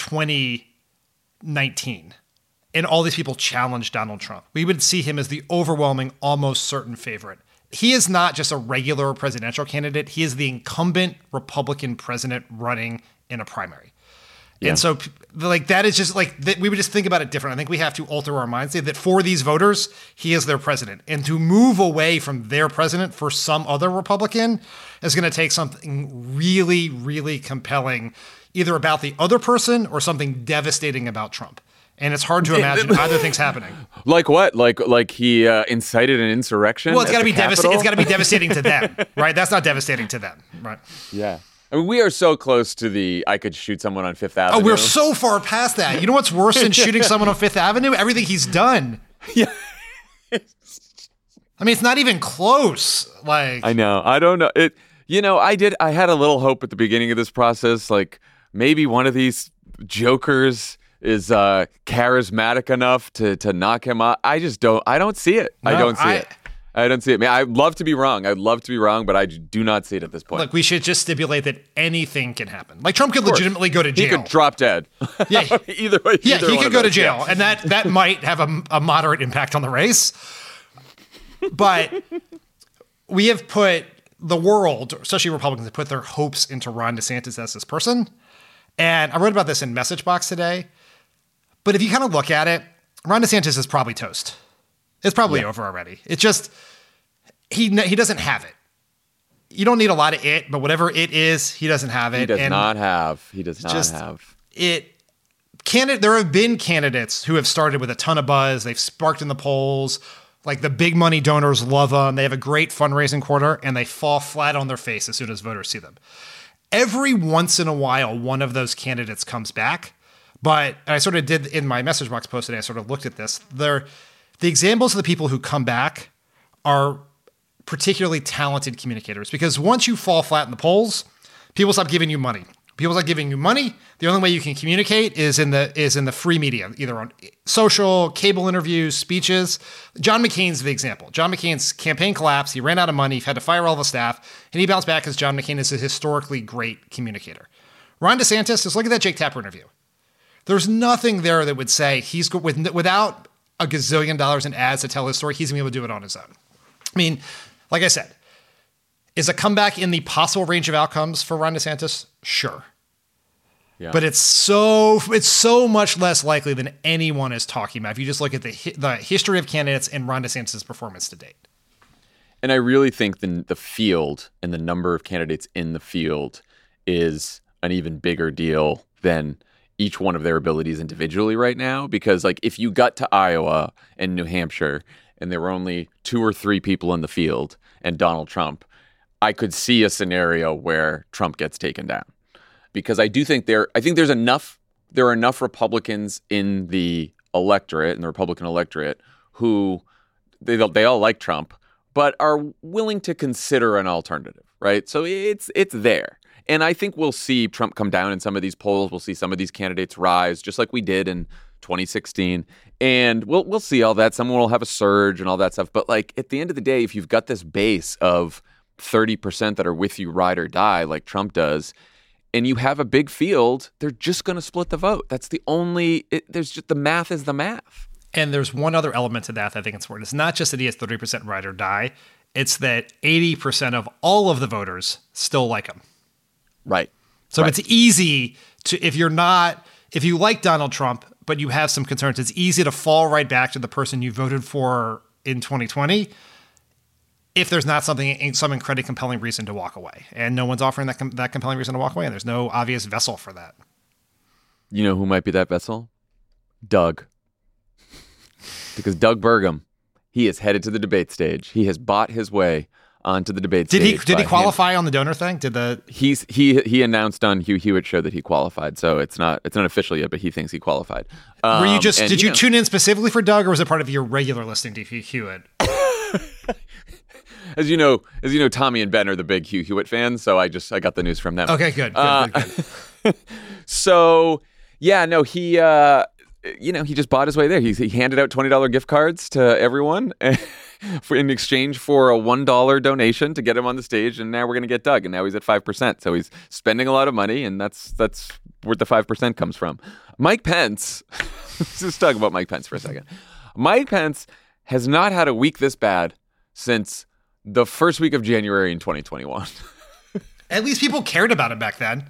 2019. And all these people challenge Donald Trump. We would see him as the overwhelming, almost certain favorite. He is not just a regular presidential candidate. He is the incumbent Republican president running in a primary. Yeah. And so that is just we would just think about it different. I think we have to alter our minds, say that for these voters, he is their president. And to move away from their president for some other Republican is going to take something really, really compelling, either about the other person or something devastating about Trump. And it's hard to imagine either thing's happening. Like what? Like he incited an insurrection? Well, it's got to be devastating. It's got to be devastating to them, right? That's not devastating to them, right? Yeah. I mean, we are so close to I could shoot someone on Fifth Avenue. Oh, we're so far past that. You know what's worse than shooting someone on Fifth Avenue? Everything he's done. Yeah. I mean, it's not even close. I know. I don't know. I had a little hope at the beginning of this process. Like maybe one of these jokers is charismatic enough to knock him out. I don't see it. No, I don't see it. I don't see it. Man, I'd love to be wrong. I'd love to be wrong, but I do not see it at this point. Look, we should just stipulate that anything can happen. Like Trump could legitimately go to jail. He could drop dead. Yeah, either way. Yeah, he could go to jail, and that might have a moderate impact on the race. But we have put the world, especially Republicans, have put their hopes into Ron DeSantis as this person. And I wrote about this in Messagebox today. But if you kind of look at it, Ron DeSantis is probably toast. It's probably over already. It's just, he doesn't have it. You don't need a lot of it, but whatever it is, he doesn't have it. He does not have. It. There have been candidates who have started with a ton of buzz. They've sparked in the polls. Like the big money donors love them. They have a great fundraising quarter, and they fall flat on their face as soon as voters see them. Every once in a while, one of those candidates comes back. But I sort of did in my Messagebox post today, I sort of looked at this. The examples of the people who come back are particularly talented communicators, because once you fall flat in the polls, people stop giving you money. People stop giving you money. The only way you can communicate is in the free media, either on social, cable interviews, speeches. John McCain's the example. John McCain's campaign collapsed. He ran out of money. He had to fire all the staff, and he bounced back because John McCain is a historically great communicator. Ron DeSantis, just look at that Jake Tapper interview. There's nothing there that would say he's without a gazillion dollars in ads to tell his story, he's going to be able to do it on his own. I mean, like I said, is a comeback in the possible range of outcomes for Ron DeSantis? Sure. Yeah. But it's so much less likely than anyone is talking about if you just look at the history of candidates and Ron DeSantis' performance to date. And I really think the field and the number of candidates in the field is an even bigger deal than each one of their abilities individually right now, because like if you got to Iowa and New Hampshire and there were only 2 or 3 people in the field and Donald Trump, I could see a scenario where Trump gets taken down, because I think there are enough Republicans in the electorate, in the Republican electorate, who they all like Trump, but are willing to consider an alternative, right? So it's there. And I think we'll see Trump come down in some of these polls. We'll see some of these candidates rise, just like we did in 2016. And we'll see all that. Someone will have a surge and all that stuff. But like at the end of the day, if you've got this base of 30% that are with you ride or die, like Trump does, and you have a big field, they're just going to split the vote. That's the math is the math. And there's one other element to that I think it's important. It's not just that he has 30% ride or die. It's that 80% of all of the voters still like him. Right. So it's easy to, if you like Donald Trump, but you have some concerns, it's easy to fall right back to the person you voted for in 2020 if there's not some incredibly compelling reason to walk away. And no one's offering that compelling reason to walk away, and there's no obvious vessel for that. You know who might be that vessel? Doug. Because Doug Burgum, he is headed to the debate stage. He has bought his way onto the debate stage. Did he qualify on the donor thing? He announced on Hugh Hewitt's show that he qualified, so it's not official yet, but he thinks he qualified. Were you did you tune in specifically for Doug, or was it part of your regular listening to Hugh Hewitt? As you know, Tommy and Ben are the big Hugh Hewitt fans, so I got the news from them. Okay, good. So yeah, no, he just bought his way there. He handed out $20 gift cards to everyone in exchange for a $1 donation to get him on the stage, and now we're going to get Doug, and now he's at 5%. So he's spending a lot of money, and that's where the 5% comes from. Mike Pence, let's just talk about Mike Pence for a second. Mike Pence has not had a week this bad since the first week of January in 2021. At least people cared about him back then.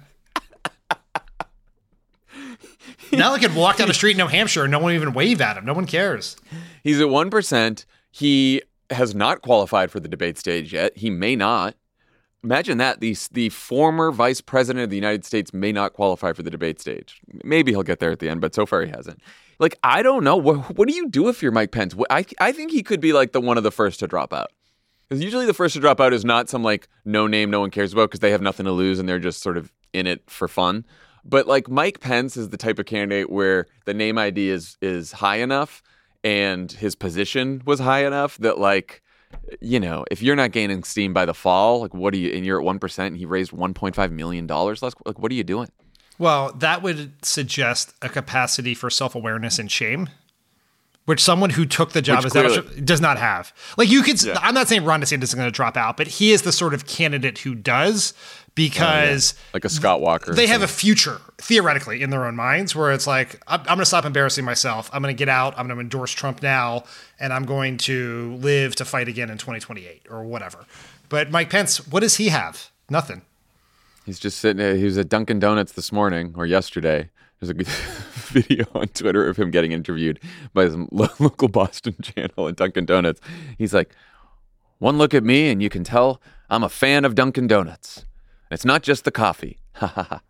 Now I could walk down the street in New Hampshire and no one even wave at him. No one cares. He's at 1%. He has not qualified for the debate stage yet. He may not. Imagine that. The former vice president of the United States may not qualify for the debate stage. Maybe he'll get there at the end, but so far he hasn't. Like, I don't know. What do you do if you're Mike Pence? I think he could be like one of the first to drop out. Because usually the first to drop out is not some like no name no one cares about because they have nothing to lose and they're just sort of in it for fun. But like Mike Pence is the type of candidate where the name ID is high enough and his position was high enough that like, you know, if you're not gaining steam by the fall, like what are you, and you're at 1% and he raised $1.5 million less, like what are you doing? Well, that would suggest a capacity for self-awareness and shame which someone who took the job as Donald Trump does not have. Like you could, I'm not saying Ron DeSantis is going to drop out, but he is the sort of candidate who does, because like a Scott Walker. They have a future theoretically in their own minds where it's like, I'm going to stop embarrassing myself. I'm going to get out. I'm going to endorse Trump now, and I'm going to live to fight again in 2028 or whatever. But Mike Pence, what does he have? Nothing. He's just sitting there. He was at Dunkin' Donuts this morning or yesterday. There's a video on Twitter of him getting interviewed by some local Boston channel at Dunkin' Donuts. He's like, one look at me and you can tell I'm a fan of Dunkin' Donuts. It's not just the coffee. Ha ha ha.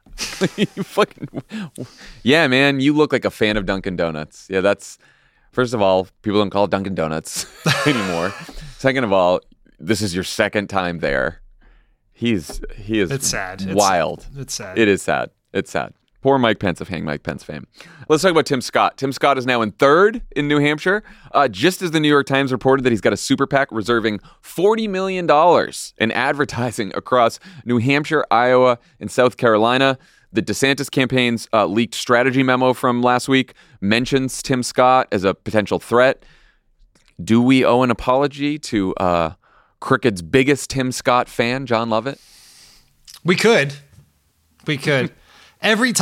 Yeah, man, you look like a fan of Dunkin' Donuts. Yeah, that's, first of all, people don't call it Dunkin' Donuts anymore. Second of all, this is your second time there. He is. It's sad. Wild. It's sad. It is sad. It's sad. Poor Mike Pence of Hang Mike Pence fame. Let's talk about Tim Scott. Tim Scott is now in third in New Hampshire, just as the New York Times reported that he's got a super PAC reserving $40 million in advertising across New Hampshire, Iowa, and South Carolina. The DeSantis campaign's leaked strategy memo from last week mentions Tim Scott as a potential threat. Do we owe an apology to Crooked's biggest Tim Scott fan, John Lovett? We could. Ever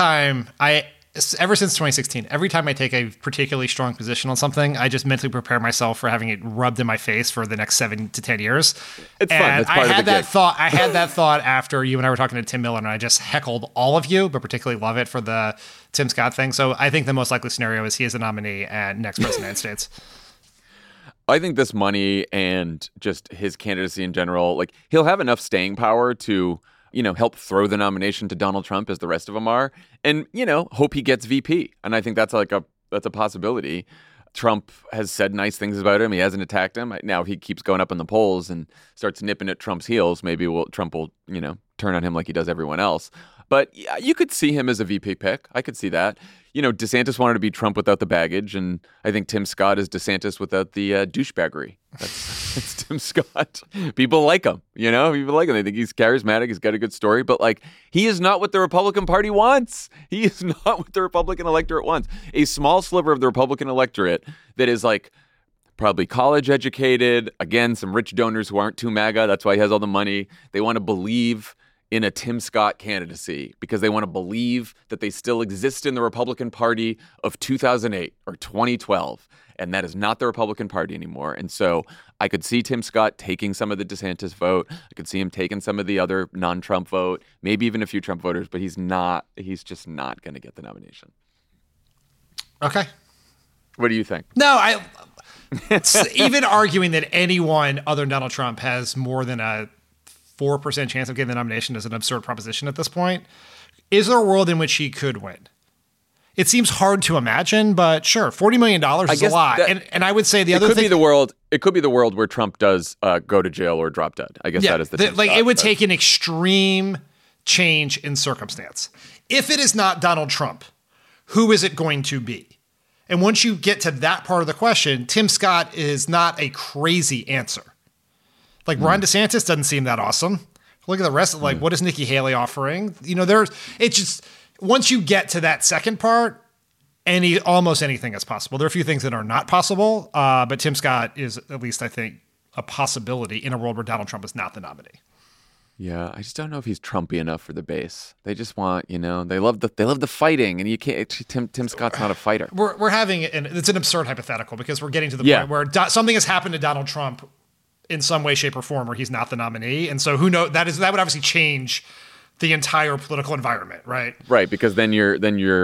since 2016, every time I take a particularly strong position on something, I just mentally prepare myself for having it rubbed in my face for the next 7 to 10 years. It's fun. It's part I of had the that gig. thought. I had that thought after you and I were talking to Tim Miller, and I just heckled all of you, but particularly Lovett for the Tim Scott thing. So I think the most likely scenario is he is the nominee and next president of the United States. I think this money and just his candidacy in general, like he'll have enough staying power to, help throw the nomination to Donald Trump as the rest of them are, and, hope he gets VP. And I think that's a possibility. Trump has said nice things about him. He hasn't attacked him. Now, if he keeps going up in the polls and starts nipping at Trump's heels, maybe Trump will, turn on him like he does everyone else. But yeah, you could see him as a VP pick. I could see that. DeSantis wanted to be Trump without the baggage, and I think Tim Scott is DeSantis without the douchebaggery. That's Tim Scott. People like him, People like him. They think he's charismatic. He's got a good story. But, he is not what the Republican Party wants. He is not what the Republican electorate wants. A small sliver of the Republican electorate that is, probably college educated. Again, some rich donors who aren't too MAGA. That's why he has all the money. They want to believe in a Tim Scott candidacy because they want to believe that they still exist in the Republican Party of 2008 or 2012. And that is not the Republican Party anymore. And so I could see Tim Scott taking some of the DeSantis vote. I could see him taking some of the other non-Trump vote, maybe even a few Trump voters, but he's just not going to get the nomination. Okay. What do you think? No, even arguing that anyone other than Donald Trump has more than a 4% chance of getting the nomination is an absurd proposition at this point. Is there a world in which he could win? It seems hard to imagine, but sure, $40 million is a lot. And I would say the other thing... It could be the world where Trump does go to jail or drop dead. I guess that is the Tim Scott, it would take an extreme change in circumstance. If it is not Donald Trump, who is it going to be? And once you get to that part of the question, Tim Scott is not a crazy answer. Ron DeSantis doesn't seem that awesome. Look at the rest of what is Nikki Haley offering? It's just once you get to that second part, almost anything is possible. There are a few things that are not possible, but Tim Scott is at least, I think, a possibility in a world where Donald Trump is not the nominee. Yeah, I just don't know if he's Trumpy enough for the base. They just want, they love the fighting, and you can't. Tim Scott's not a fighter. We're having it's an absurd hypothetical because we're getting to the point where something has happened to Donald Trump in some way, shape, or form where he's not the nominee, and so who knows? That would obviously change the entire political environment, right? Right, because then your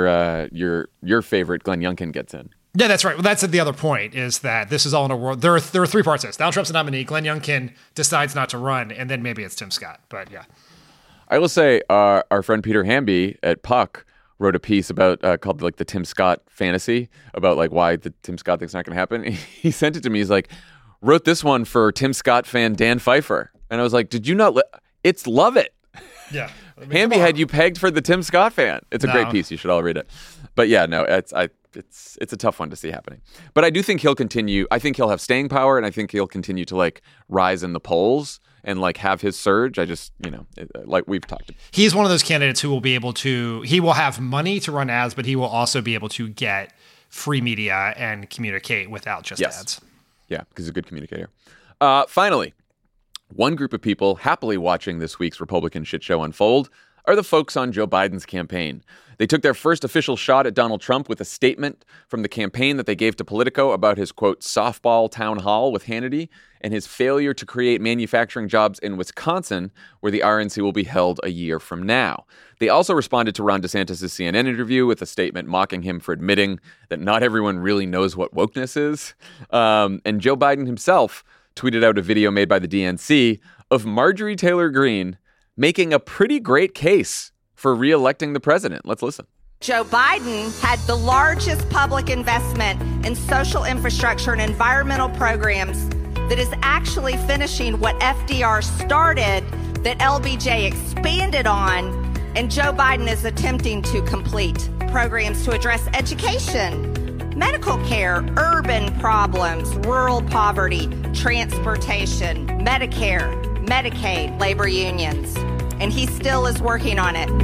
favorite Glenn Youngkin gets in. Yeah, that's right. Well, that's the other point is that this is all in a world. There are three parts to this. Donald Trump's the nominee. Glenn Youngkin decides not to run, and then maybe it's Tim Scott. But yeah, I will say our friend Peter Hamby at Puck wrote a piece about called the Tim Scott fantasy about why the Tim Scott thing's not going to happen. He sent it to me. He's like, wrote this one for Tim Scott fan Dan Pfeiffer, and I was like, did you not? It's Love It. Yeah, Hamby had you pegged for the Tim Scott fan. It's a great piece. You should all read it. But yeah, no, it's a tough one to see happening. But I do think he'll continue. I think he'll have staying power, and I think he'll continue to rise in the polls and have his surge. I just, like we've talked about. He's one of those candidates who will be able to. He will have money to run ads, but he will also be able to get free media and communicate without just ads. Yeah, because he's a good communicator. Finally, one group of people happily watching this week's Republican shit show unfold are the folks on Joe Biden's campaign. They took their first official shot at Donald Trump with a statement from the campaign that they gave to Politico about his, quote, softball town hall with Hannity and his failure to create manufacturing jobs in Wisconsin, where the RNC will be held a year from now. They also responded to Ron DeSantis' CNN interview with a statement mocking him for admitting that not everyone really knows what wokeness is. And Joe Biden himself tweeted out a video made by the DNC of Marjorie Taylor Greene making a pretty great case for re-electing the president. Let's listen. Joe Biden had the largest public investment in social infrastructure and environmental programs that is actually finishing what FDR started, that LBJ expanded on, and Joe Biden is attempting to complete programs to address education, medical care, urban problems, rural poverty, transportation, Medicare, Medicaid, labor unions. And he still is working on it.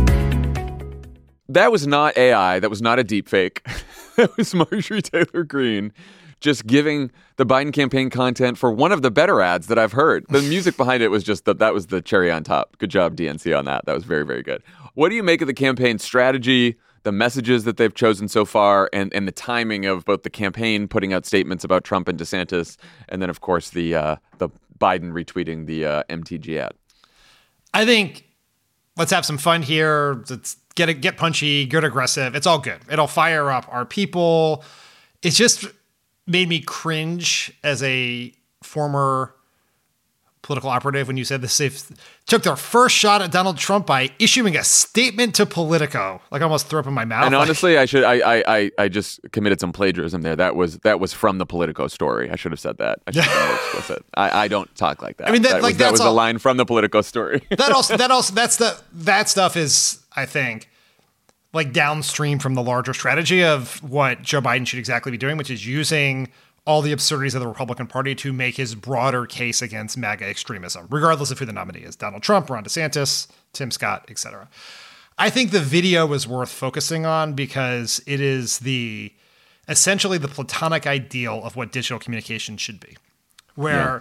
That was not AI. That was not a deep fake. That was Marjorie Taylor Greene just giving the Biden campaign content for one of the better ads that I've heard. The music behind it was just that was the cherry on top. Good job, DNC, on that. That was very, very good. What do you make of the campaign strategy, the messages that they've chosen so far, and the timing of both the campaign putting out statements about Trump and DeSantis, and then, of course, the Biden retweeting the MTG ad? I think let's have some fun here. Let's get punchy, get aggressive. It's all good. It'll fire up our people. It's just made me cringe as a former political operative when you said this. They took their first shot at Donald Trump by issuing a statement to Politico. Like, I almost threw up in my mouth. And honestly, I just committed some plagiarism there. That was from the Politico story. I should have said that. I should have been more explicit. I don't talk like that. I mean, that was a line from the Politico story. That stuff is, I think, like downstream from the larger strategy of what Joe Biden should exactly be doing, which is using all the absurdities of the Republican Party to make his broader case against MAGA extremism, regardless of who the nominee is. Donald Trump, Ron DeSantis, Tim Scott, etc. I think the video was worth focusing on because it is essentially the platonic ideal of what digital communication should be, where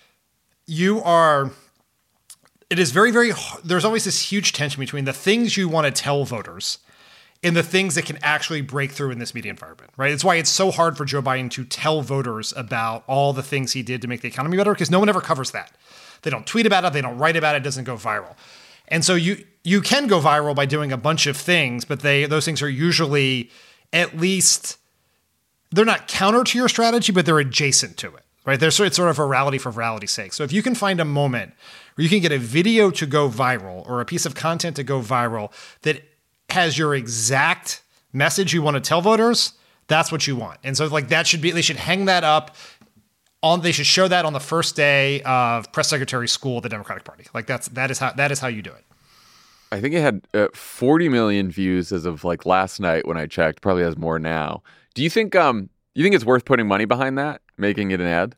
it is very, very, there's always this huge tension between the things you want to tell voters and the things that can actually break through in this media environment, right? It's why it's so hard for Joe Biden to tell voters about all the things he did to make the economy better, because no one ever covers that. They don't tweet about it. They don't write about it. It doesn't go viral. And so you can go viral by doing a bunch of things, but those things are usually at least, they're not counter to your strategy, but they're adjacent to it, right? It's sort of virality for virality's sake. So if you can find a moment where you can get a video to go viral or a piece of content to go viral that has your exact message you want to tell voters, that's what you want. And so like they should hang that up they should show that on the first day of press secretary school of the Democratic Party. Like that is how you do it. I think it had 40 million views as of like last night when I checked. Probably has more now. Do you think it's worth putting money behind that, making it an ad?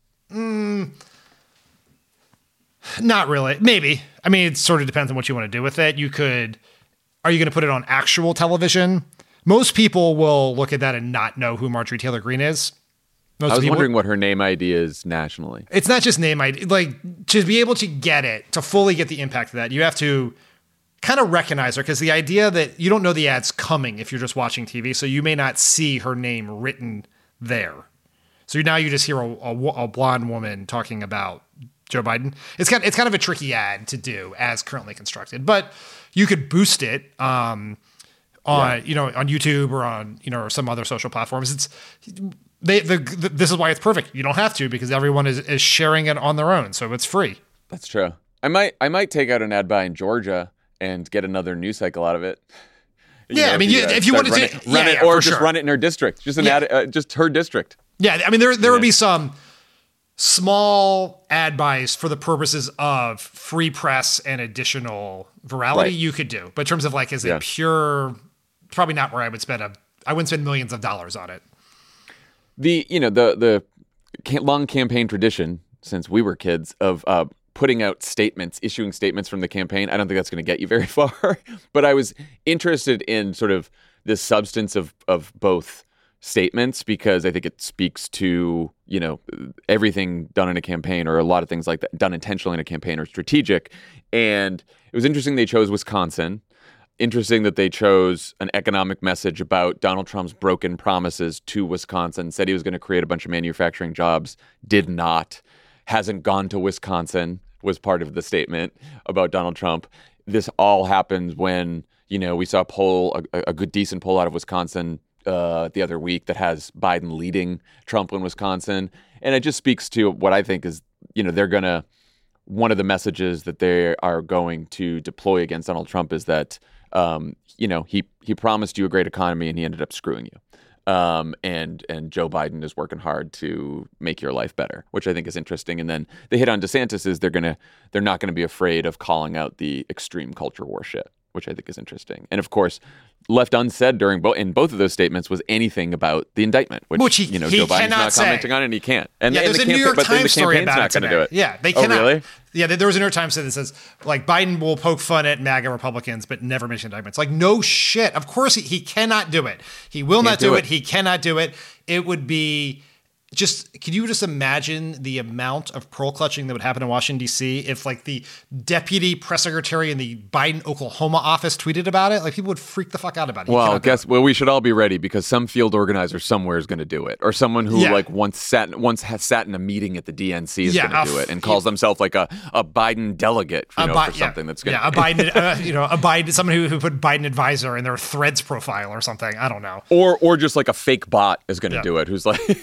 Not really. Maybe. I mean, it sort of depends on what you want to do with it. Are you going to put it on actual television? Most people will look at that and not know who Marjorie Taylor Greene is. I was wondering what her name ID is nationally. It's not just name ID. Like, to be able to get it, to fully get the impact of that, you have to kind of recognize her, because the idea that you don't know the ad's coming if you're just watching TV, so you may not see her name written there. So now you just hear a blonde woman talking about Joe Biden. It's kind of a tricky ad to do as currently constructed, but you could boost it on YouTube or on or some other social platforms. This is why it's perfect. You don't have to, because everyone is sharing it on their own, so it's free. That's true. I might take out an ad buy in Georgia and get another news cycle out of it. If you wanted to run it, or just run it in her district, just an ad, just her district. Yeah, I mean there would be some small ad buys for the purposes of free press and additional virality you could do. But in terms of like as a pure, probably not where I would spend I wouldn't spend millions of dollars on it. The long campaign tradition since we were kids of putting out statements, issuing statements from the campaign, I don't think that's going to get you very far. But I was interested in sort of the substance of both statements because I think it speaks to, everything done in a campaign or a lot of things like that done intentionally in a campaign or strategic. And it was interesting they chose Wisconsin. Interesting that they chose an economic message about Donald Trump's broken promises to Wisconsin, said he was going to create a bunch of manufacturing jobs, did not, hasn't gone to Wisconsin, was part of the statement about Donald Trump. This all happens when, we saw a good, decent poll out of Wisconsin the other week that has Biden leading Trump in Wisconsin. And it just speaks to what I think is, one of the messages that they are going to deploy against Donald Trump is that, he promised you a great economy and he ended up screwing you. And Joe Biden is working hard to make your life better, which I think is interesting. And then the hit on DeSantis is they're not going to be afraid of calling out the extreme culture war shit, which I think is interesting. And of course, left unsaid in both of those statements was anything about the indictment, which he Joe Biden's not commenting on, and he can't. And there's a New York Times story about it today. Do it. Yeah, they cannot. Oh, really? Yeah, there was a New York Times that says Biden will poke fun at MAGA Republicans, but never mention indictments. No shit. Of course, he cannot do it. He will not do it. He cannot do it. It would be. Can you just imagine the amount of pearl clutching that would happen in Washington, D.C. if the deputy press secretary in the Biden Oklahoma office tweeted about it? People would freak the fuck out about it. Well, we should all be ready because some field organizer somewhere is going to do it, or someone who once has sat in a meeting at the DNC is going to do it and calls themselves a Biden delegate, for something that's going to a Biden, a Biden, someone who put Biden advisor in their Threads profile or something. I don't know. Or just a fake bot is going to do it, who's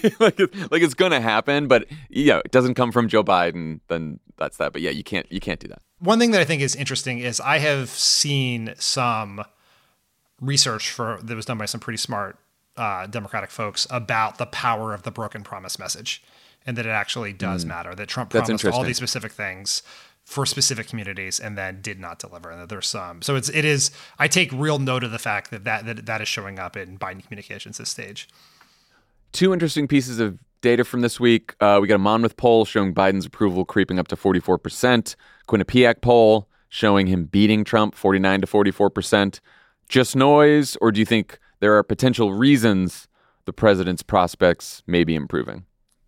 it's going to happen, but it doesn't come from Joe Biden, then that's that. But you can't do that. One thing that I think is interesting is I have seen some research that was done by some pretty smart Democratic folks about the power of the broken promise message, and that it actually does matter, that Trump promised all these specific things for specific communities and then did not deliver, and that there's some. So it is. I take real note of the fact that is showing up in Biden communications this stage. Two interesting pieces of data from this week. We got a Monmouth poll showing Biden's approval creeping up to 44%. Quinnipiac poll showing him beating Trump 49 to 44%. Just noise, or do you think there are potential reasons the president's prospects may be improving?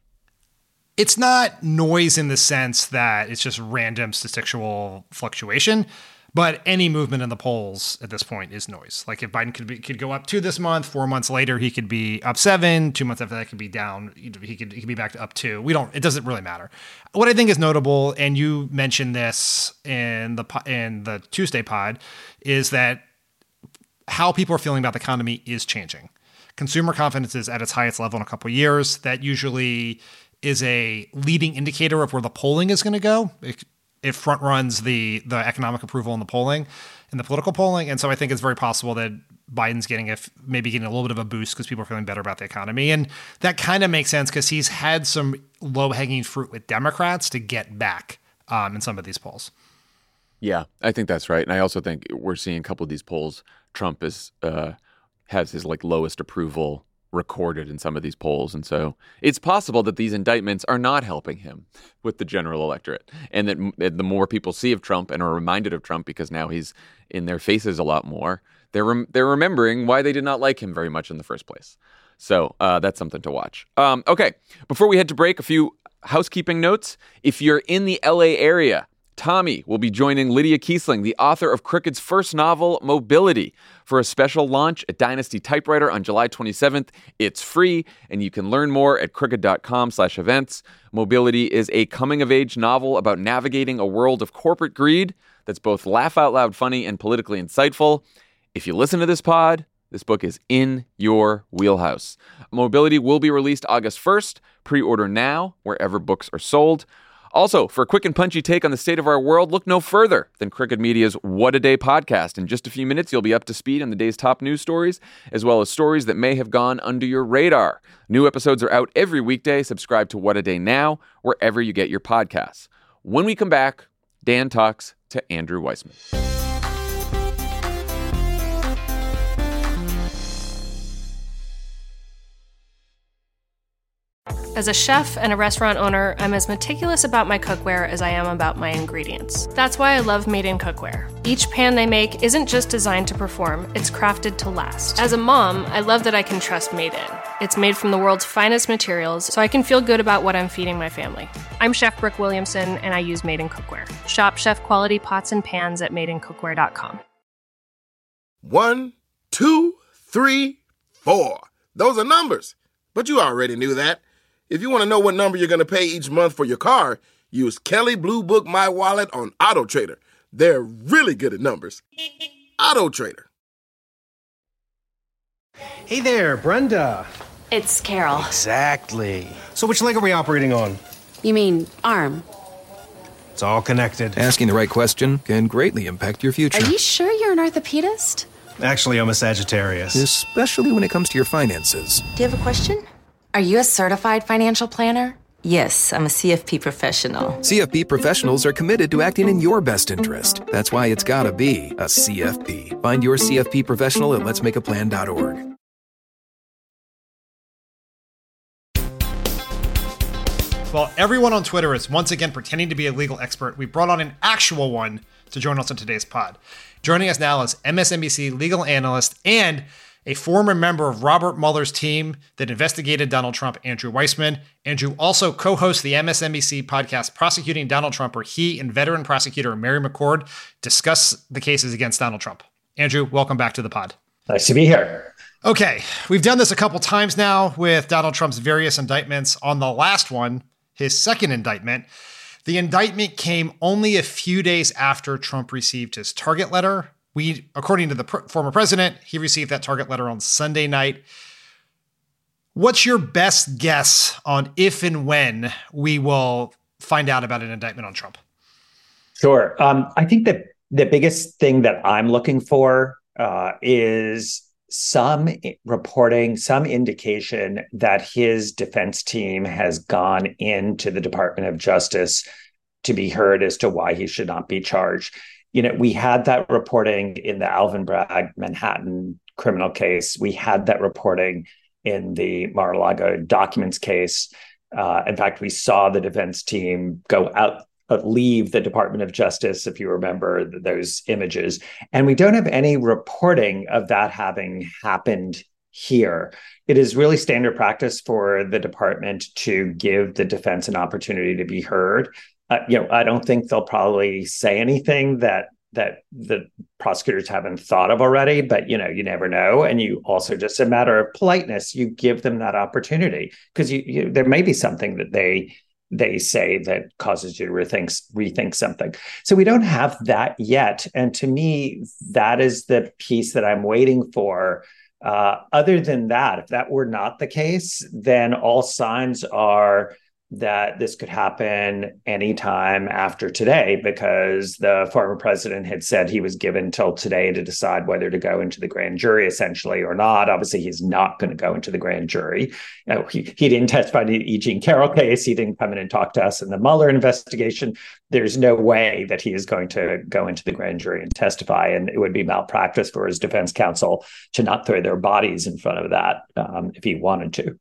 It's not noise in the sense that it's just random statistical fluctuation. But any movement in the polls at this point is noise. If Biden could go up 2 this month, 4 months later he could be up 7, 2 months after that could be down. He could be back to up 2. It doesn't really matter. What I think is notable, and you mentioned this in the Tuesday pod, is that how people are feeling about the economy is changing. Consumer confidence is at its highest level in a couple of years. That usually is a leading indicator of where the polling is going to go. It front runs the economic approval in the polling and the political polling. And so I think it's very possible that Biden's maybe getting a little bit of a boost because people are feeling better about the economy. And that kind of makes sense because he's had some low hanging fruit with Democrats to get back in some of these polls. Yeah, I think that's right. And I also think we're seeing a couple of these polls. Trump has his lowest approval recorded in some of these polls. And so it's possible that these indictments are not helping him with the general electorate, and that the more people see of Trump and are reminded of Trump because now he's in their faces a lot more, they're remembering why they did not like him very much in the first place. So that's something to watch. Okay, before we head to break, a few housekeeping notes. If you're in the LA area, Tommy will be joining Lydia Kiesling, the author of Crooked's first novel, Mobility, for a special launch at Dynasty Typewriter on July 27th. It's free, and you can learn more at crooked.com/events. Mobility is a coming-of-age novel about navigating a world of corporate greed that's both laugh-out-loud funny and politically insightful. If you listen to this pod, this book is in your wheelhouse. Mobility will be released August 1st. Pre-order now, wherever books are sold. Also, for a quick and punchy take on the state of our world, look no further than Crooked Media's What a Day podcast. In just a few minutes, you'll be up to speed on the day's top news stories, as well as stories that may have gone under your radar. New episodes are out every weekday. Subscribe to What a Day now, wherever you get your podcasts. When we come back, Dan talks to Andrew Weissman. As a chef and a restaurant owner, I'm as meticulous about my cookware as I am about my ingredients. That's why I love Made in Cookware. Each pan they make isn't just designed to perform, it's crafted to last. As a mom, I love that I can trust Made In. It's made from the world's finest materials, so I can feel good about what I'm feeding my family. I'm Chef Brooke Williamson, and I use Made in Cookware. Shop chef quality pots and pans at madeincookware.com. 1, 2, 3, 4. Those are numbers, but you already knew that. If you want to know what number you're going to pay each month for your car, use Kelley Blue Book My Wallet on Auto Trader. They're really good at numbers. Auto Trader. Hey there, Brenda. It's Carol. Exactly. So which leg are we operating on? You mean arm? It's all connected. Asking the right question can greatly impact your future. Are you sure you're an orthopedist? Actually, I'm a Sagittarius. Especially when it comes to your finances. Do you have a question? Are you a certified financial planner? Yes, I'm a CFP professional. CFP professionals are committed to acting in your best interest. That's why it's gotta be a CFP. Find your CFP professional at letsmakeaplan.org. While everyone on Twitter is once again pretending to be a legal expert, we brought on an actual one to join us on today's pod. Joining us now is MSNBC legal analyst and a former member of Robert Mueller's team that investigated Donald Trump, Andrew Weissmann. Andrew also co-hosts the MSNBC podcast Prosecuting Donald Trump, where he and veteran prosecutor Mary McCord discuss the cases against Donald Trump. Andrew, welcome back to the pod. Nice to be here. Okay, we've done this a couple times now with Donald Trump's various indictments. On the last one, his second indictment, the indictment came only a few days after Trump received his target letter. According to the former president, he received that target letter on Sunday night. What's your best guess on if and when we will find out about an indictment on Trump? Sure. I think that the biggest thing that I'm looking for is some reporting, some indication that his defense team has gone into the Department of Justice to be heard as to why he should not be charged. You know, we had that reporting in the Alvin Bragg Manhattan criminal case. We had that reporting in the Mar-a-Lago documents case. In fact, we saw the defense team go out, leave the Department of Justice, if you remember those images. And we don't have any reporting of that having happened here. It is really standard practice for the department to give the defense an opportunity to be heard. I don't think they'll probably say anything that the prosecutors haven't thought of already, but you never know. And you also, just a matter of politeness, you give them that opportunity, because there may be something that they say that causes you to rethink something. So we don't have that yet. And to me, that is the piece that I'm waiting for. Other than that, if that were not the case, then all signs are that this could happen anytime after today, because the former president had said he was given till today to decide whether to go into the grand jury, essentially, or not. Obviously, he's not going to go into the grand jury. He didn't testify in the E. Jean Carroll case. He didn't come in and talk to us in the Mueller investigation. There's no way that he is going to go into the grand jury and testify, and it would be malpractice for his defense counsel to not throw their bodies in front of that if he wanted to.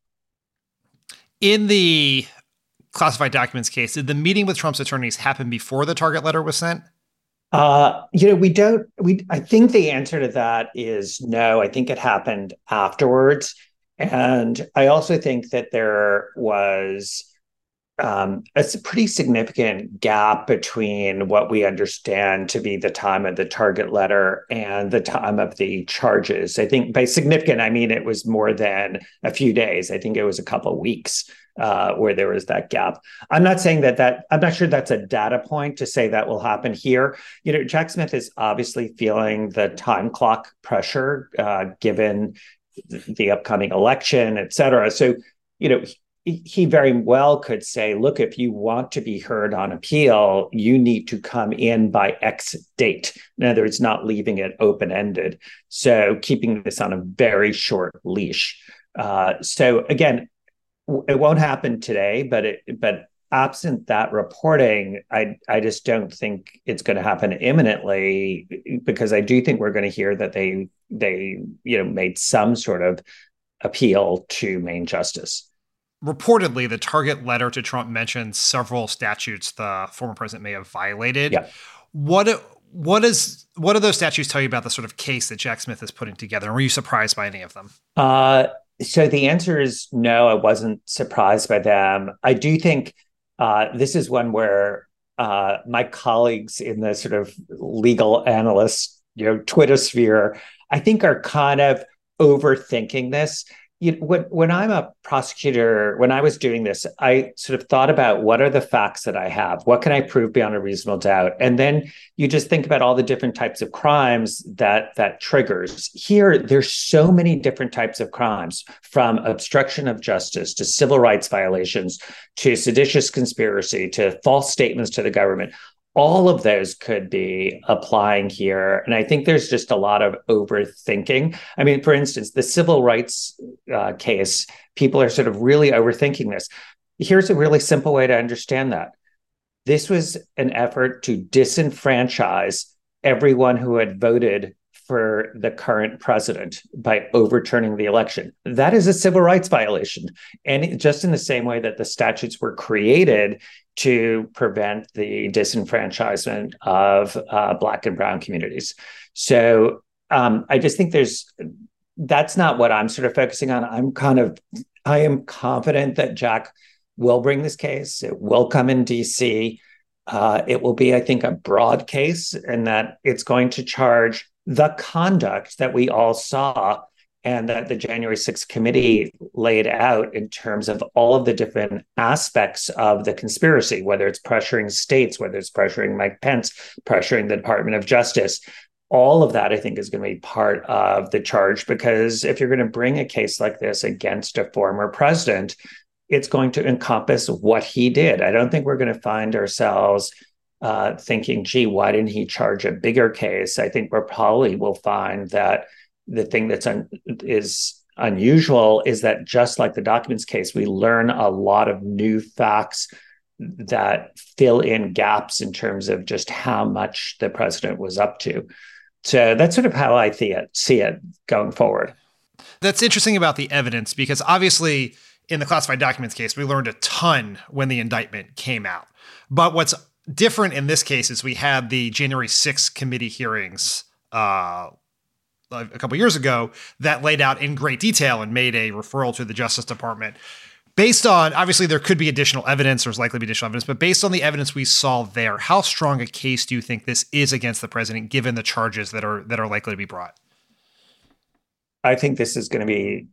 In the classified documents case, did the meeting with Trump's attorneys happen before the target letter was sent? I think the answer to that is no. I think it happened afterwards. And I also think that there was a pretty significant gap between what we understand to be the time of the target letter and the time of the charges. I think by significant, I mean, it was more than a few days. I think it was a couple of weeks where there was that gap. I'm not saying I'm not sure that's a data point to say that will happen here. Jack Smith is obviously feeling the time clock pressure given the upcoming election, et cetera. So, he very well could say, look, if you want to be heard on appeal, you need to come in by X date. In other words, not leaving it open-ended. So keeping this on a very short leash. So again, it won't happen today, but absent that reporting, I just don't think it's going to happen imminently, because I do think we're going to hear that they made some sort of appeal to Main Justice. reportedly, the target letter to Trump mentions several statutes the former president may have violated. Yeah. What do those statutes tell you about the sort of case that Jack Smith is putting together? And were you surprised by any of them? So the answer is no, I wasn't surprised by them. I do think this is one where my colleagues in the sort of legal analyst, Twitter sphere, I think are kind of overthinking this. When I'm a prosecutor, when I was doing this, I sort of thought about what are the facts that I have? What can I prove beyond a reasonable doubt? And then you just think about all the different types of crimes that triggers. Here, there's so many different types of crimes, from obstruction of justice to civil rights violations to seditious conspiracy to false statements to the government. All of those could be applying here. And I think there's just a lot of overthinking. I mean, for instance, the civil rights case, people are sort of really overthinking this. Here's a really simple way to understand that. This was an effort to disenfranchise everyone who had voted for the current president by overturning the election. That is a civil rights violation. And just in the same way that the statutes were created to prevent the disenfranchisement of Black and Brown communities. So I just think that's not what I'm sort of focusing on. I am confident that Jack will bring this case. It will come in DC. It will be, I think, a broad case, and that it's going to charge the conduct that we all saw and that the January 6th committee laid out in terms of all of the different aspects of the conspiracy, whether it's pressuring states, whether it's pressuring Mike Pence, pressuring the Department of Justice. All of that, I think, is going to be part of the charge, because if you're going to bring a case like this against a former president, it's going to encompass what he did. I don't think we're going to find ourselves thinking, gee, why didn't he charge a bigger case? I think we probably will find that the thing that's is unusual is that, just like the documents case, we learn a lot of new facts that fill in gaps in terms of just how much the president was up to. So that's sort of how I see it going forward. That's interesting about the evidence, because obviously in the classified documents case, we learned a ton when the indictment came out. But what's different in this case is we had the January 6th committee hearings a couple years ago that laid out in great detail and made a referral to the Justice Department. Based on, obviously there could be additional evidence, there's likely to be additional evidence, but based on the evidence we saw there, how strong a case do you think this is against the president, given the charges that are likely to be brought? I think this is going to be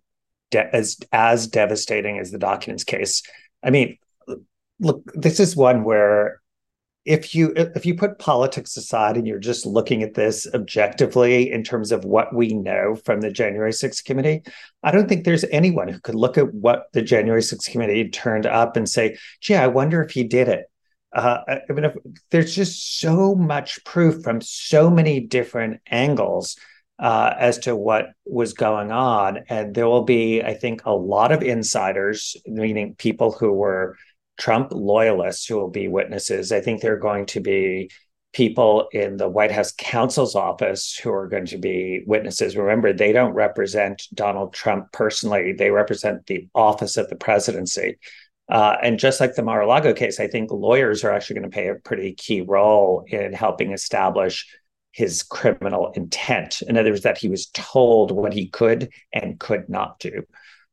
as devastating as the documents case. I mean, look, this is one where if you put politics aside and you're just looking at this objectively in terms of what we know from the January 6th committee, I don't think there's anyone who could look at what the January 6th committee turned up and say, gee, I wonder if he did it. I mean, there's just so much proof from so many different angles as to what was going on. And there will be, I think, a lot of insiders, meaning people who were Trump loyalists, who will be witnesses. I think there are going to be people in the White House counsel's office who are going to be witnesses. Remember, they don't represent Donald Trump personally. They represent the office of the presidency. And just like the Mar-a-Lago case, I think lawyers are actually going to play a pretty key role in helping establish his criminal intent. In other words, that he was told what he could and could not do.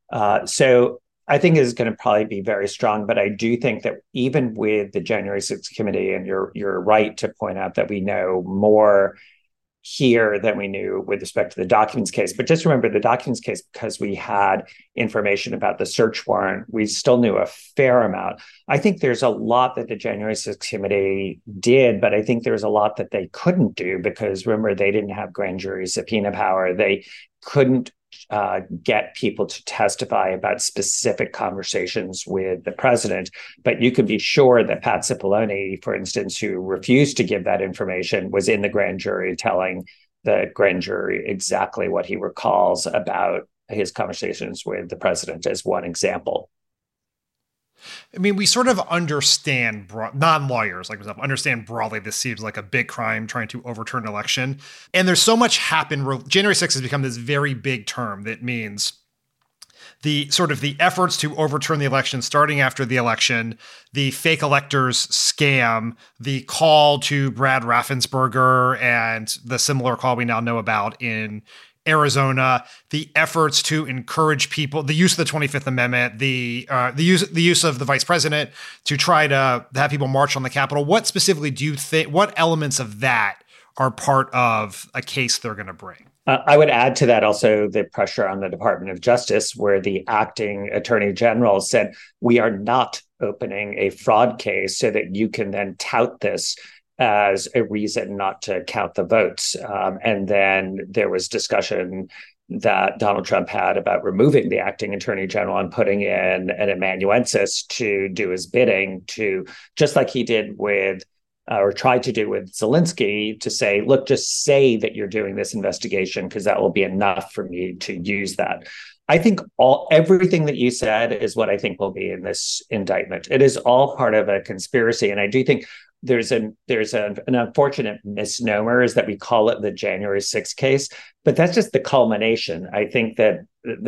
So I think it is going to probably be very strong, but I do think that even with the January 6th committee, and you're right to point out that we know more here than we knew with respect to the documents case. But just remember, the documents case, because we had information about the search warrant, we still knew a fair amount. I think there's a lot that the January 6th committee did, but I think there's a lot that they couldn't do, because remember, they didn't have grand jury subpoena power. They couldn't get people to testify about specific conversations with the president. But you could be sure that Pat Cipollone, for instance, who refused to give that information, was in the grand jury telling the grand jury exactly what he recalls about his conversations with the president, as one example. I mean, we sort of understand, non-lawyers like myself, understand broadly this seems like a big crime trying to overturn an election. And there's so much happened. January 6th has become this very big term that means the sort of the efforts to overturn the election starting after the election, the fake electors scam, the call to Brad Raffensperger and the similar call we now know about in Arizona, the efforts to encourage people, the use of the 25th Amendment, the use of the vice president to try to have people march on the Capitol. What specifically do you think, what elements of that are part of a case they're going to bring? I would add to that also the pressure on the Department of Justice, where the acting attorney general said, we are not opening a fraud case so that you can then tout this as a reason not to count the votes. And then there was discussion that Donald Trump had about removing the acting attorney general and putting in an amanuensis to do his bidding, to just like he did with or tried to do with Zelensky, to say, look, just say that you're doing this investigation because that will be enough for me to use that. I think everything that you said is what I think will be in this indictment. It is all part of a conspiracy. And I do think there's an unfortunate misnomer is that we call it the January 6th case, but that's just the culmination. I think that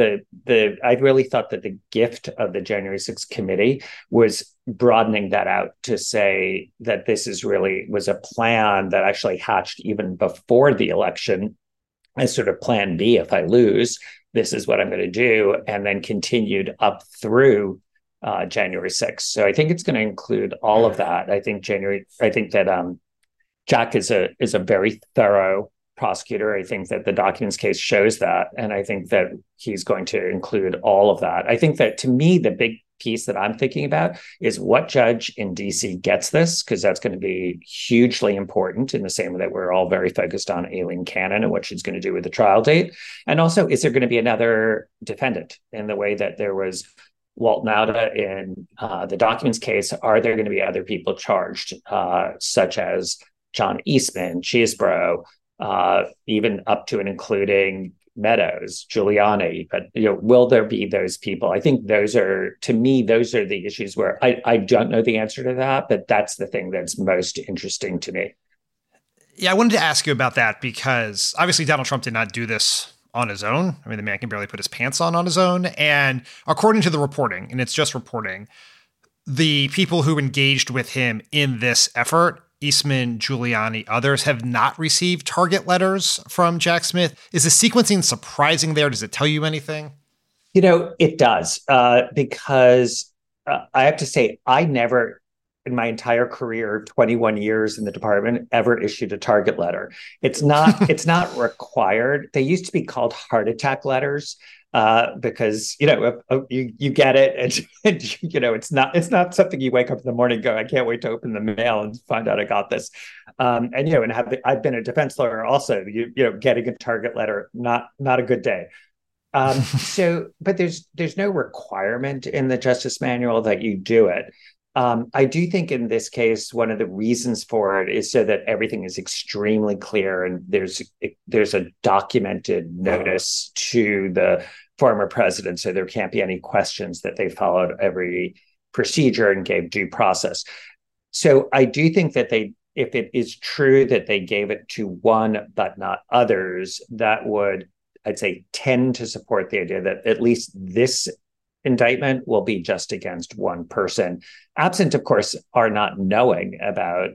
I really thought that the gift of the January 6th committee was broadening that out to say that this was a plan that actually hatched even before the election as sort of plan B. If I lose, this is what I'm going to do, and then continued up through January 6th. So I think it's going to include all of that. I think that Jack is a very thorough prosecutor. I think that the documents case shows that. And I think that he's going to include all of that. I think that to me, the big piece that I'm thinking about is what judge in DC gets this, because that's going to be hugely important in the same way that we're all very focused on Aileen Cannon and what she's going to do with the trial date. And also, is there going to be another defendant in the way that there was Walt Nauta in the documents case? Are there going to be other people charged, such as John Eastman, Chesebro, even up to and including Meadows, Giuliani? But will there be those people? I think those are the issues where I don't know the answer to that, but that's the thing that's most interesting to me. Yeah, I wanted to ask you about that because obviously Donald Trump did not do this on his own. I mean, the man can barely put his pants on his own. And according to the reporting, and it's just reporting, the people who engaged with him in this effort, Eastman, Giuliani, others, have not received target letters from Jack Smith. Is the sequencing surprising there? Does it tell you anything? It does, because I have to say, I never, in my entire career, 21 years in the department, ever issued a target letter. It's not required. They used to be called heart attack letters. Because you get it, and it's not something you wake up in the morning and go, I can't wait to open the mail and find out I got this. I've been a defense lawyer also. Getting a target letter, not a good day. But there's no requirement in the Justice Manual that you do it. I do think in this case, one of the reasons for it is so that everything is extremely clear and there's a documented notice to the former president, so there can't be any questions that they followed every procedure and gave due process. So I do think that if it is true that they gave it to one but not others, that would, I'd say, tend to support the idea that at least this indictment will be just against one person, absent, of course, our not knowing about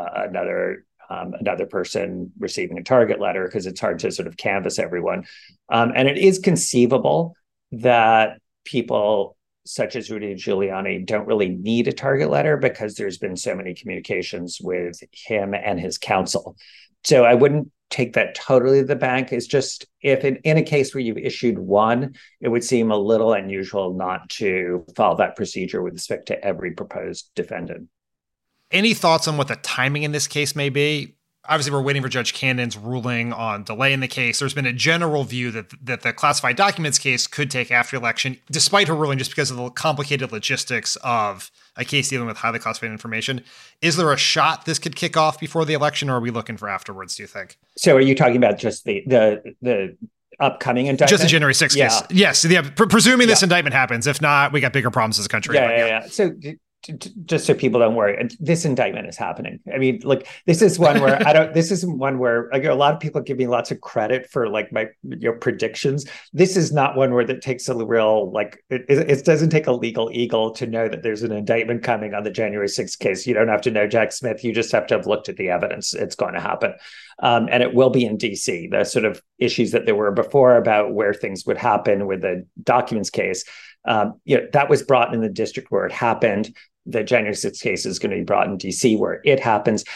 another person receiving a target letter, because it's hard to sort of canvass everyone. And it is conceivable that people such as Rudy Giuliani don't really need a target letter because there's been so many communications with him and his counsel. So I wouldn't take that totally to the bank. It's just if in a case where you've issued one, it would seem a little unusual not to follow that procedure with respect to every proposed defendant. Any thoughts on what the timing in this case may be? Obviously, we're waiting for Judge Cannon's ruling on delay in the case. There's been a general view that the classified documents case could take after election, despite her ruling, just because of the complicated logistics of a case dealing with highly classified information. Is there a shot this could kick off before the election, or are we looking for afterwards, do you think? So are you talking about just the upcoming indictment? Just the January 6th case. Yes. Yeah, presuming this indictment happens. If not, we got bigger problems as a country. Yeah. So just so people don't worry, this indictment is happening. I mean, like, this is one where this isn't one where, like, a lot of people give me lots of credit for like my predictions. This is not one where that takes a real, like, it doesn't take a legal eagle to know that there's an indictment coming on the January 6th case. You don't have to know Jack Smith. You just have to have looked at the evidence. It's going to happen. And it will be in DC. The sort of issues that there were before about where things would happen with the documents case, that was brought in the district where it happened. The January 6th case is going to be brought in DC where it happens.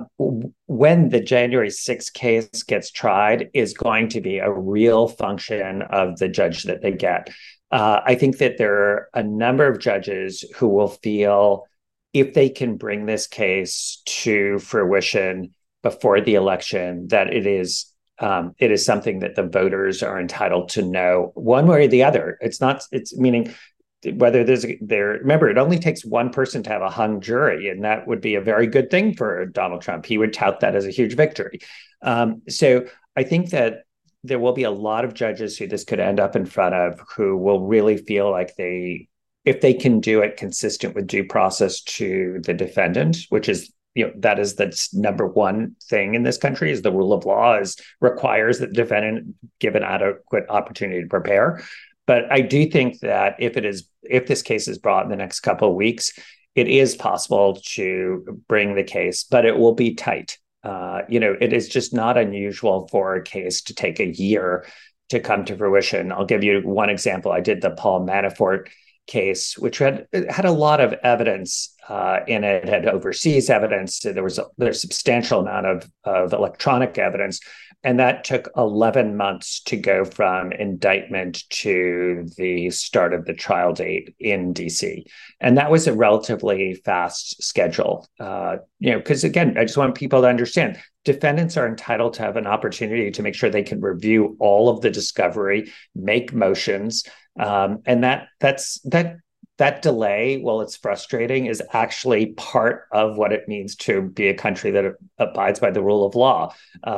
When the January 6th case gets tried is going to be a real function of the judge that they get. I think that there are a number of judges who will feel if they can bring this case to fruition before the election, that it is something that the voters are entitled to know one way or the other. It's meaning whether remember, it only takes one person to have a hung jury, and that would be a very good thing for Donald Trump. He would tout that as a huge victory. So I think that there will be a lot of judges who this could end up in front of who will really feel like if they can do it consistent with due process to the defendant, which is, that is the number one thing in this country, is the rule of law requires that the defendant give an adequate opportunity to prepare. But I do think that if this case is brought in the next couple of weeks, it is possible to bring the case, but it will be tight. It is just not unusual for a case to take a year to come to fruition. I'll give you one example. I did the Paul Manafort case, which had a lot of evidence in it. It had overseas evidence. There's a substantial amount of electronic evidence. And that took 11 months to go from indictment to the start of the trial date in DC. And that was a relatively fast schedule. Because again, I just want people to understand, defendants are entitled to have an opportunity to make sure they can review all of the discovery, make motions. And that delay, while it's frustrating, is actually part of what it means to be a country that abides by the rule of law.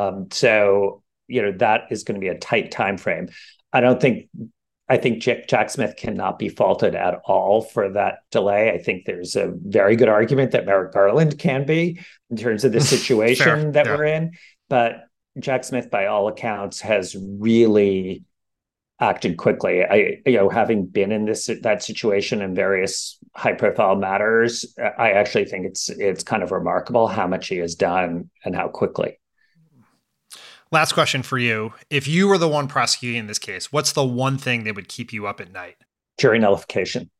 So that is going to be a tight time frame. I think Jack Smith cannot be faulted at all for that delay. I think there's a very good argument that Merrick Garland can be in terms of the situation that we're in. But Jack Smith, by all accounts, has really acted quickly. Having been in that situation in various high-profile matters, I actually think it's kind of remarkable how much he has done and how quickly. Last question for you. If you were the one prosecuting this case, what's the one thing that would keep you up at night? Jury nullification.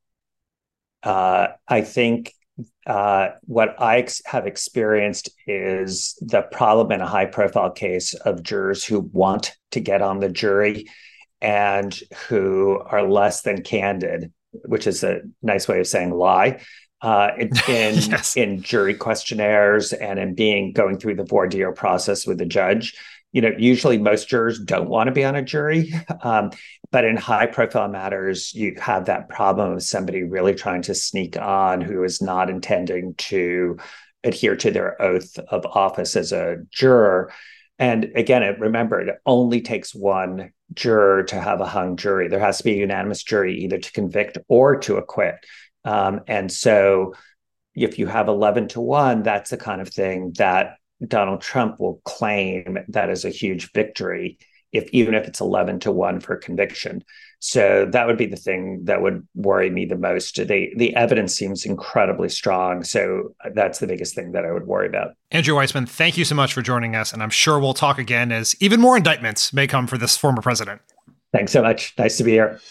I think what I have experienced is the problem in a high-profile case of jurors who want to get on the jury and who are less than candid, which is a nice way of saying lie, yes. In jury questionnaires and in going through the voir dire process with the judge. Usually most jurors don't want to be on a jury, but in high-profile matters, you have that problem of somebody really trying to sneak on who is not intending to adhere to their oath of office as a juror. And again, remember, it only takes one juror to have a hung jury. There has to be a unanimous jury either to convict or to acquit. And so if you have 11-1, that's the kind of thing that Donald Trump will claim that is a huge victory, even if it's 11-1 for conviction. So that would be the thing that would worry me the most. The evidence seems incredibly strong. So that's the biggest thing that I would worry about. Andrew Weissmann, thank you so much for joining us. And I'm sure we'll talk again as even more indictments may come for this former president. Thanks so much. Nice to be here.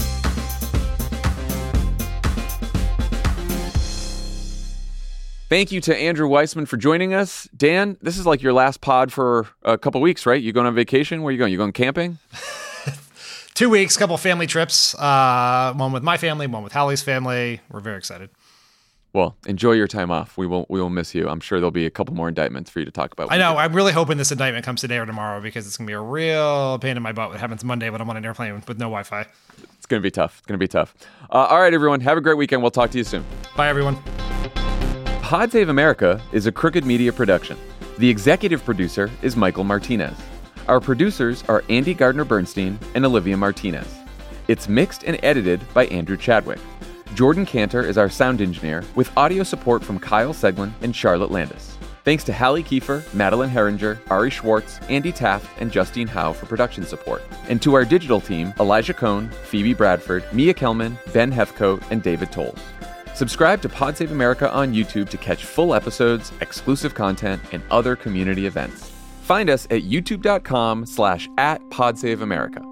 Thank you to Andrew Weissmann for joining us. Dan, this is like your last pod for a couple weeks, right? You going on vacation? Where are you going? You going camping? 2 weeks, couple family trips. One with my family, one with Hallie's family. We're very excited. Well, enjoy your time off. We will miss you. I'm sure there'll be a couple more indictments for you to talk about. I know. I'm really hoping this indictment comes today or tomorrow because it's going to be a real pain in my butt. What happens Monday when I'm on an airplane with no Wi-Fi. It's going to be tough. All right, everyone. Have a great weekend. We'll talk to you soon. Bye, everyone. Pod Save America is a Crooked Media production. The executive producer is Michael Martinez. Our producers are Andy Gardner-Bernstein and Olivia Martinez. It's mixed and edited by Andrew Chadwick. Jordan Cantor is our sound engineer, with audio support from Kyle Seglin and Charlotte Landis. Thanks to Hallie Kiefer, Madeline Herringer, Ari Schwartz, Andy Taft, and Justine Howe for production support. And to our digital team, Elijah Cohn, Phoebe Bradford, Mia Kelman, Ben Hefcoat, and David Tolles. Subscribe to Pod Save America on YouTube to catch full episodes, exclusive content, and other community events. Find us at youtube.com/@PodSaveAmerica.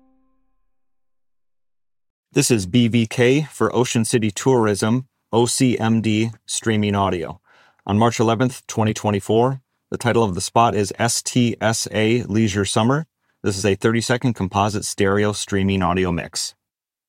This is BVK for Ocean City Tourism, OCMD streaming audio. On March 11th, 2024, the title of the spot is STSA Leisure Summer. This is a 30-second composite stereo streaming audio mix.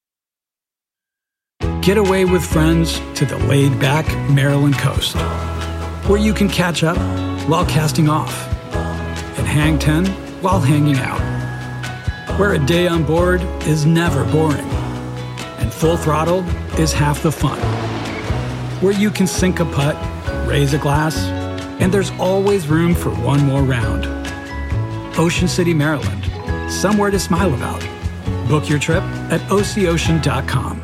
Get away with friends to the laid-back Maryland coast, where you can catch up while casting off and hang 10 while hanging out, where a day on board is never boring and full throttle is half the fun, where you can sink a putt, raise a glass, and there's always room for one more round. Ocean City, Maryland, somewhere to smile about. Book your trip at OCOcean.com.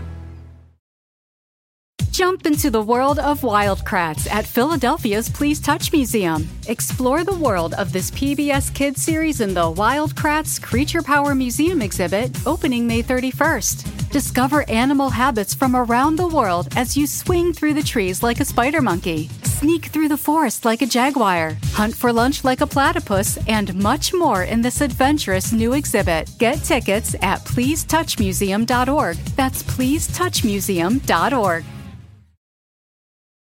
Jump into the world of Wildcrats at Philadelphia's Please Touch Museum. Explore the world of this PBS Kids series in the Wildcrats Creature Power Museum exhibit, opening May 31st. Discover animal habits from around the world as you swing through the trees like a spider monkey, sneak through the forest like a jaguar, hunt for lunch like a platypus, and much more in this adventurous new exhibit. Get tickets at pleasetouchmuseum.org. That's pleasetouchmuseum.org.